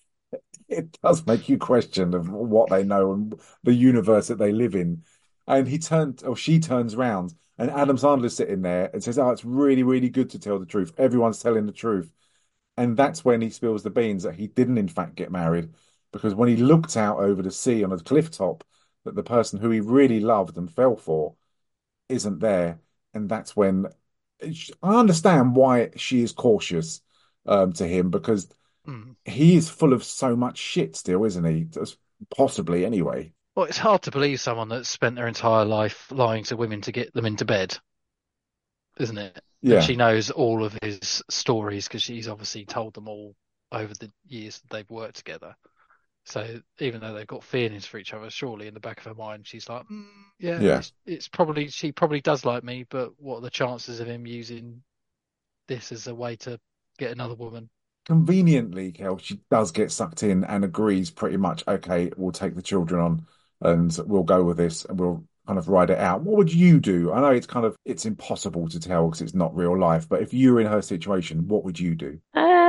it does make you question of what they know and the universe that they live in. And she turns round, and Adam Sandler's sitting there and says, "Oh, it's really, really good to tell the truth. Everyone's telling the truth." And that's when he spills the beans that he didn't, in fact, get married. Because when he looked out over the sea on a cliff top, that the person who he really loved and fell for isn't there. And that's when I understand why she is cautious to him, because he is full of so much shit still, isn't he? Possibly, anyway. Well, it's hard to believe someone that's spent their entire life lying to women to get them into bed, isn't it? Yeah. And she knows all of his stories because she's obviously told them all over the years that they've worked together. So even though they've got feelings for each other, surely in the back of her mind, she's like, it's probably, she probably does like me, but what are the chances of him using this as a way to get another woman? Conveniently, Kel, she does get sucked in and agrees pretty much, okay, we'll take the children on and we'll go with this and we'll kind of ride it out. What would you do? I know it's impossible to tell because it's not real life, but if you were in her situation, what would you do?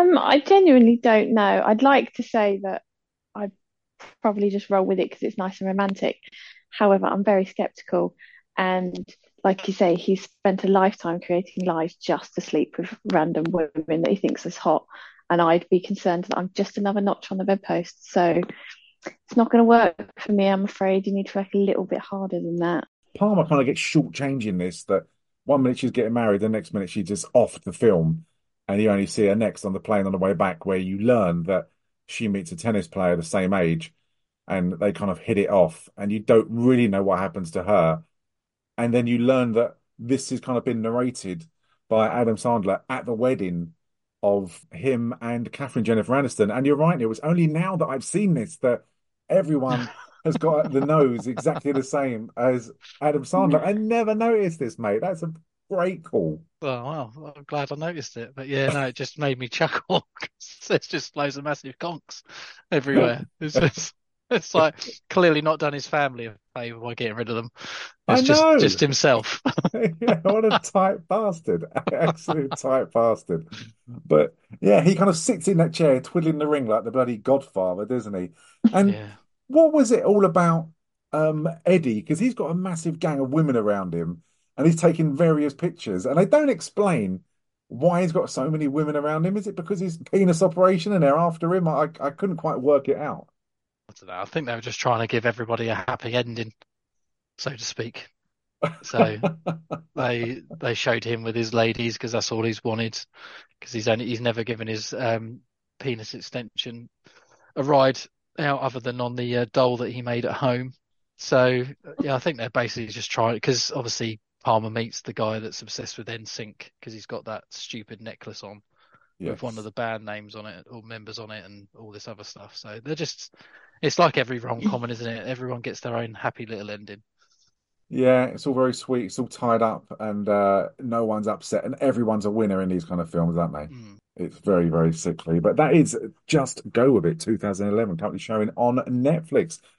I genuinely don't know. I'd like to say that I'd probably just roll with it because it's nice and romantic. However, I'm very skeptical. And like you say, he's spent a lifetime creating lies just to sleep with random women that he thinks is hot. And I'd be concerned that I'm just another notch on the bedpost. So it's not going to work for me, I'm afraid. You need to work a little bit harder than that. Palmer kind of gets shortchanging this, that 1 minute she's getting married, the next minute she just off the film. And you only see her next on the plane on the way back, where you learn that she meets a tennis player the same age and they kind of hit it off. And you don't really know what happens to her. And then you learn that this has kind of been narrated by Adam Sandler at the wedding of him and Catherine Jennifer Aniston. And you're right, it was only now that I've seen this that everyone has got the nose exactly the same as Adam Sandler. I never noticed this, mate. That's a great call. Well, I'm glad I noticed it. But yeah, no, it just made me chuckle because there's just loads of massive conks everywhere. It's like clearly not done his family a favour by getting rid of them. It's just himself. Yeah, what a tight bastard. Absolute tight bastard. But yeah, he kind of sits in that chair twiddling the ring like the bloody Godfather, doesn't he? And what was it all about Eddie? Because he's got a massive gang of women around him and he's taking various pictures and they don't explain why he's got so many women around him. Is it because his penis operation and they're after him? I couldn't quite work it out. I don't know. I think they were just trying to give everybody a happy ending, so to speak. So they showed him with his ladies because that's all he's wanted. Because he's never given his penis extension a ride out other than on the doll that he made at home. So yeah, I think they're basically just trying, because obviously Palmer meets the guy that's obsessed with NSYNC because he's got that stupid necklace on. Yes. With one of the band names on it or members on it and all this other stuff. So they're just, it's like every rom-com, isn't it? Everyone gets their own happy little ending. Yeah, it's all very sweet. It's all tied up and no one's upset and everyone's a winner in these kind of films, aren't they? It's very, very sickly. But that is Just Go With It 2011, currently showing on Netflix.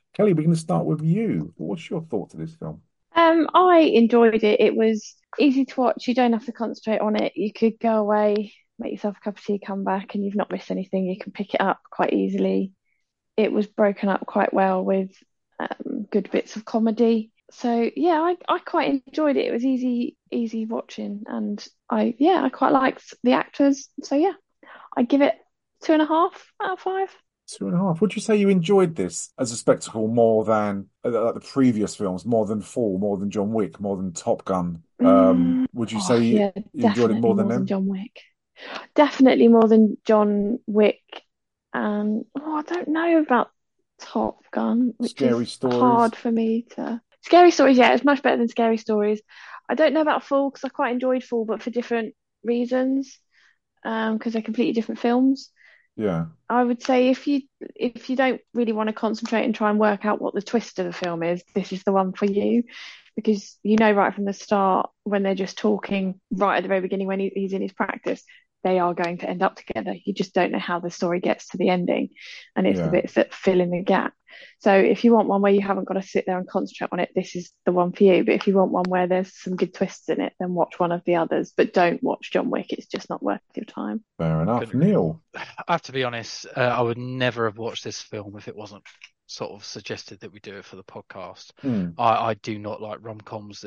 Kelly, we're going to start with you. What's your thoughts of this film? I enjoyed it. It was easy to watch. You don't have to concentrate on it. You could go away, make yourself a cup of tea, come back, and you've not missed anything. You can pick it up quite easily. It was broken up quite well with good bits of comedy. So yeah, I quite enjoyed it. It was easy watching, and I quite liked the actors. So yeah, I give it 2.5 out of 5. 2.5. Would you say you enjoyed this as a spectacle more than like the previous films, more than Fall, more than John Wick, more than Top Gun? Would you say Yeah, you enjoyed it definitely more than more than them? John Wick. Definitely more than John Wick. And I don't know about Top Gun, which Scary is Stories? hard for me to. Scary Stories, yeah, it's much better than Scary Stories. I don't know about Fall because I quite enjoyed Fall, but for different reasons, because they're completely different films. Yeah. I would say if you don't really want to concentrate and try and work out what the twist of the film is, this is the one for you because you know right from the start when they're just talking right at the very beginning when he's in his practice, they are going to end up together. You just don't know how the story gets to the ending, and it's the Yeah. bits that fill in the gap. So if you want one where you haven't got to sit there and concentrate on it, this is the one for you. But if you want one where there's some good twists in it, then watch one of the others. But don't watch John Wick. It's just not worth your time. Fair enough. Couldn't agree Neil. I have to be honest, I would never have watched this film if it wasn't sort of suggested that we do it for the podcast. I do not like rom-coms.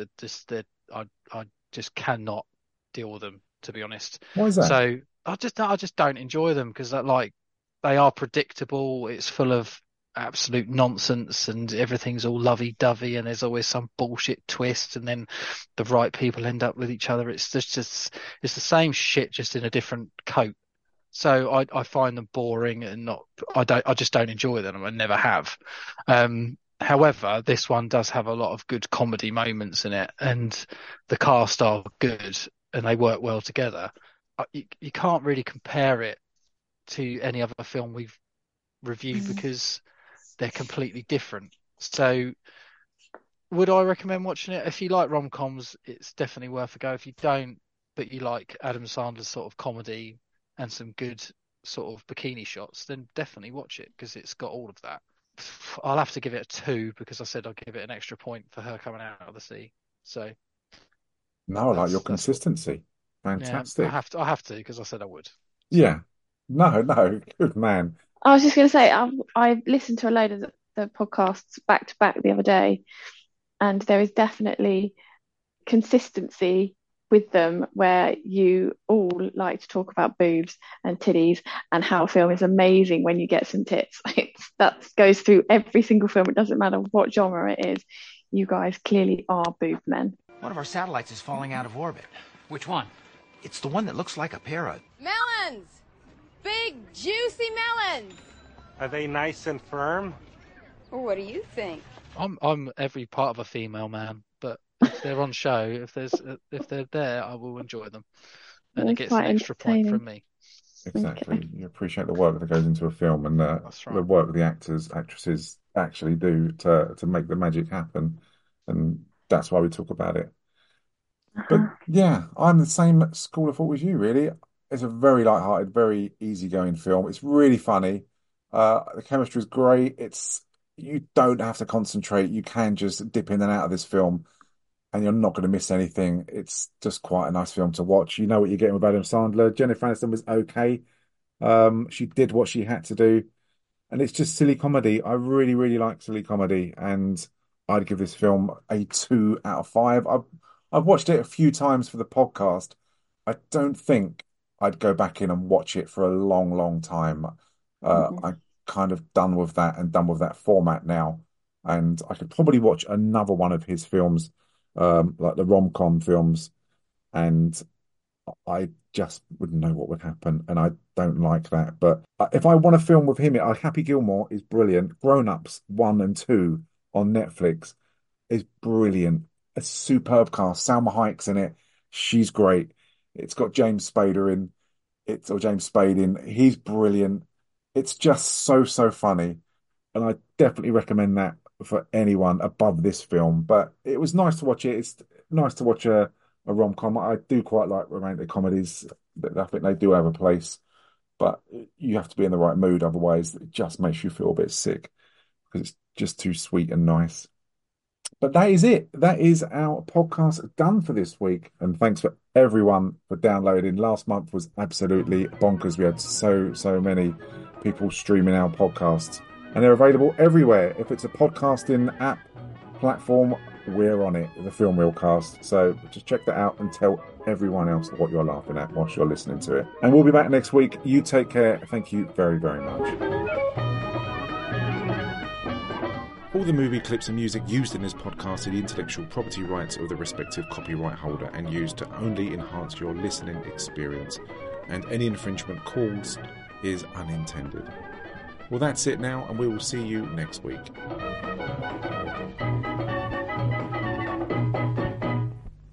I just cannot deal with them, to be honest. Why is that? So I just don't enjoy them because they are predictable. It's full of absolute nonsense and everything's all lovey-dovey and there's always some bullshit twist and then the right people end up with each other. It's just it's the same shit just in a different coat. So I find them boring and I just don't enjoy them. I never have. However, this one does have a lot of good comedy moments in it and the cast are good and they work well together. You can't really compare it to any other film we've reviewed because they're completely different. So would I recommend watching it? If you like rom-coms, it's definitely worth a go. If you don't, but you like Adam Sandler's sort of comedy and some good sort of bikini shots, then definitely watch it because it's got all of that. I'll have to give it a 2 because I said I'll give it an extra point for her coming out of the sea. So No, I like your that's consistency. yeah, Fantastic. I have to because I said I would. Yeah. No, good man. I was just going to say, I listened to a load of the podcasts back to back the other day, and there is definitely consistency with them where you all like to talk about boobs and titties and how a film is amazing when you get some tits. That goes through every single film. It doesn't matter what genre it is. You guys clearly are boob men. One of our satellites is falling out of orbit. Which one? It's the one that looks like a parrot. Melons! Big, juicy melons! Are they nice and firm? Or what do you think? I'm every part of a female man, but if they're on show, if they're there, I will enjoy them, and it It's gets an quite extra point entertaining. from me. Exactly. You appreciate the work that goes into a film and That's right. the work the actresses actually do to make the magic happen. And that's why we talk about it. But yeah, I'm the same school of thought as you, really. It's a very light-hearted, very easygoing film. It's really funny. The chemistry is great. You don't have to concentrate. You can just dip in and out of this film and you're not going to miss anything. It's just quite a nice film to watch. You know what you're getting with Adam Sandler. Jennifer Aniston was okay. She did what she had to do, and it's just silly comedy. I really, really like silly comedy, and I'd give this film a 2 out of 5. I've watched it a few times for the podcast. I don't think I'd go back in and watch it for a long, long time. I'm kind of done with that and done with that format now, and I could probably watch another one of his films, like the rom-com films, and I just wouldn't know what would happen, and I don't like that. But if I want a film with him, Happy Gilmore is brilliant. Grown Ups 1 and 2 on Netflix is brilliant. A superb cast. Salma Hayek's in it. She's great. It's got James Spader in. James Spade in. He's brilliant. It's just so funny, and I definitely recommend that for anyone above this film. But it was nice to watch it. It's nice to watch a rom-com. I do quite like romantic comedies. I think they do have a place, but you have to be in the right mood. Otherwise, it just makes you feel a bit sick because it's just too sweet and nice. But that is it. That is our podcast done for this week. And thanks for everyone for downloading. Last month was absolutely bonkers. We had so many people streaming our podcasts. And they're available everywhere. If it's a podcasting app platform, we're on it, the Film Reel Cast. So just check that out and tell everyone else what you're laughing at whilst you're listening to it. And we'll be back next week. You take care. Thank you very, very much. All the movie clips and music used in this podcast are the intellectual property rights of the respective copyright holder and used to only enhance your listening experience. And any infringement caused is unintended. Well, that's it now, and we will see you next week.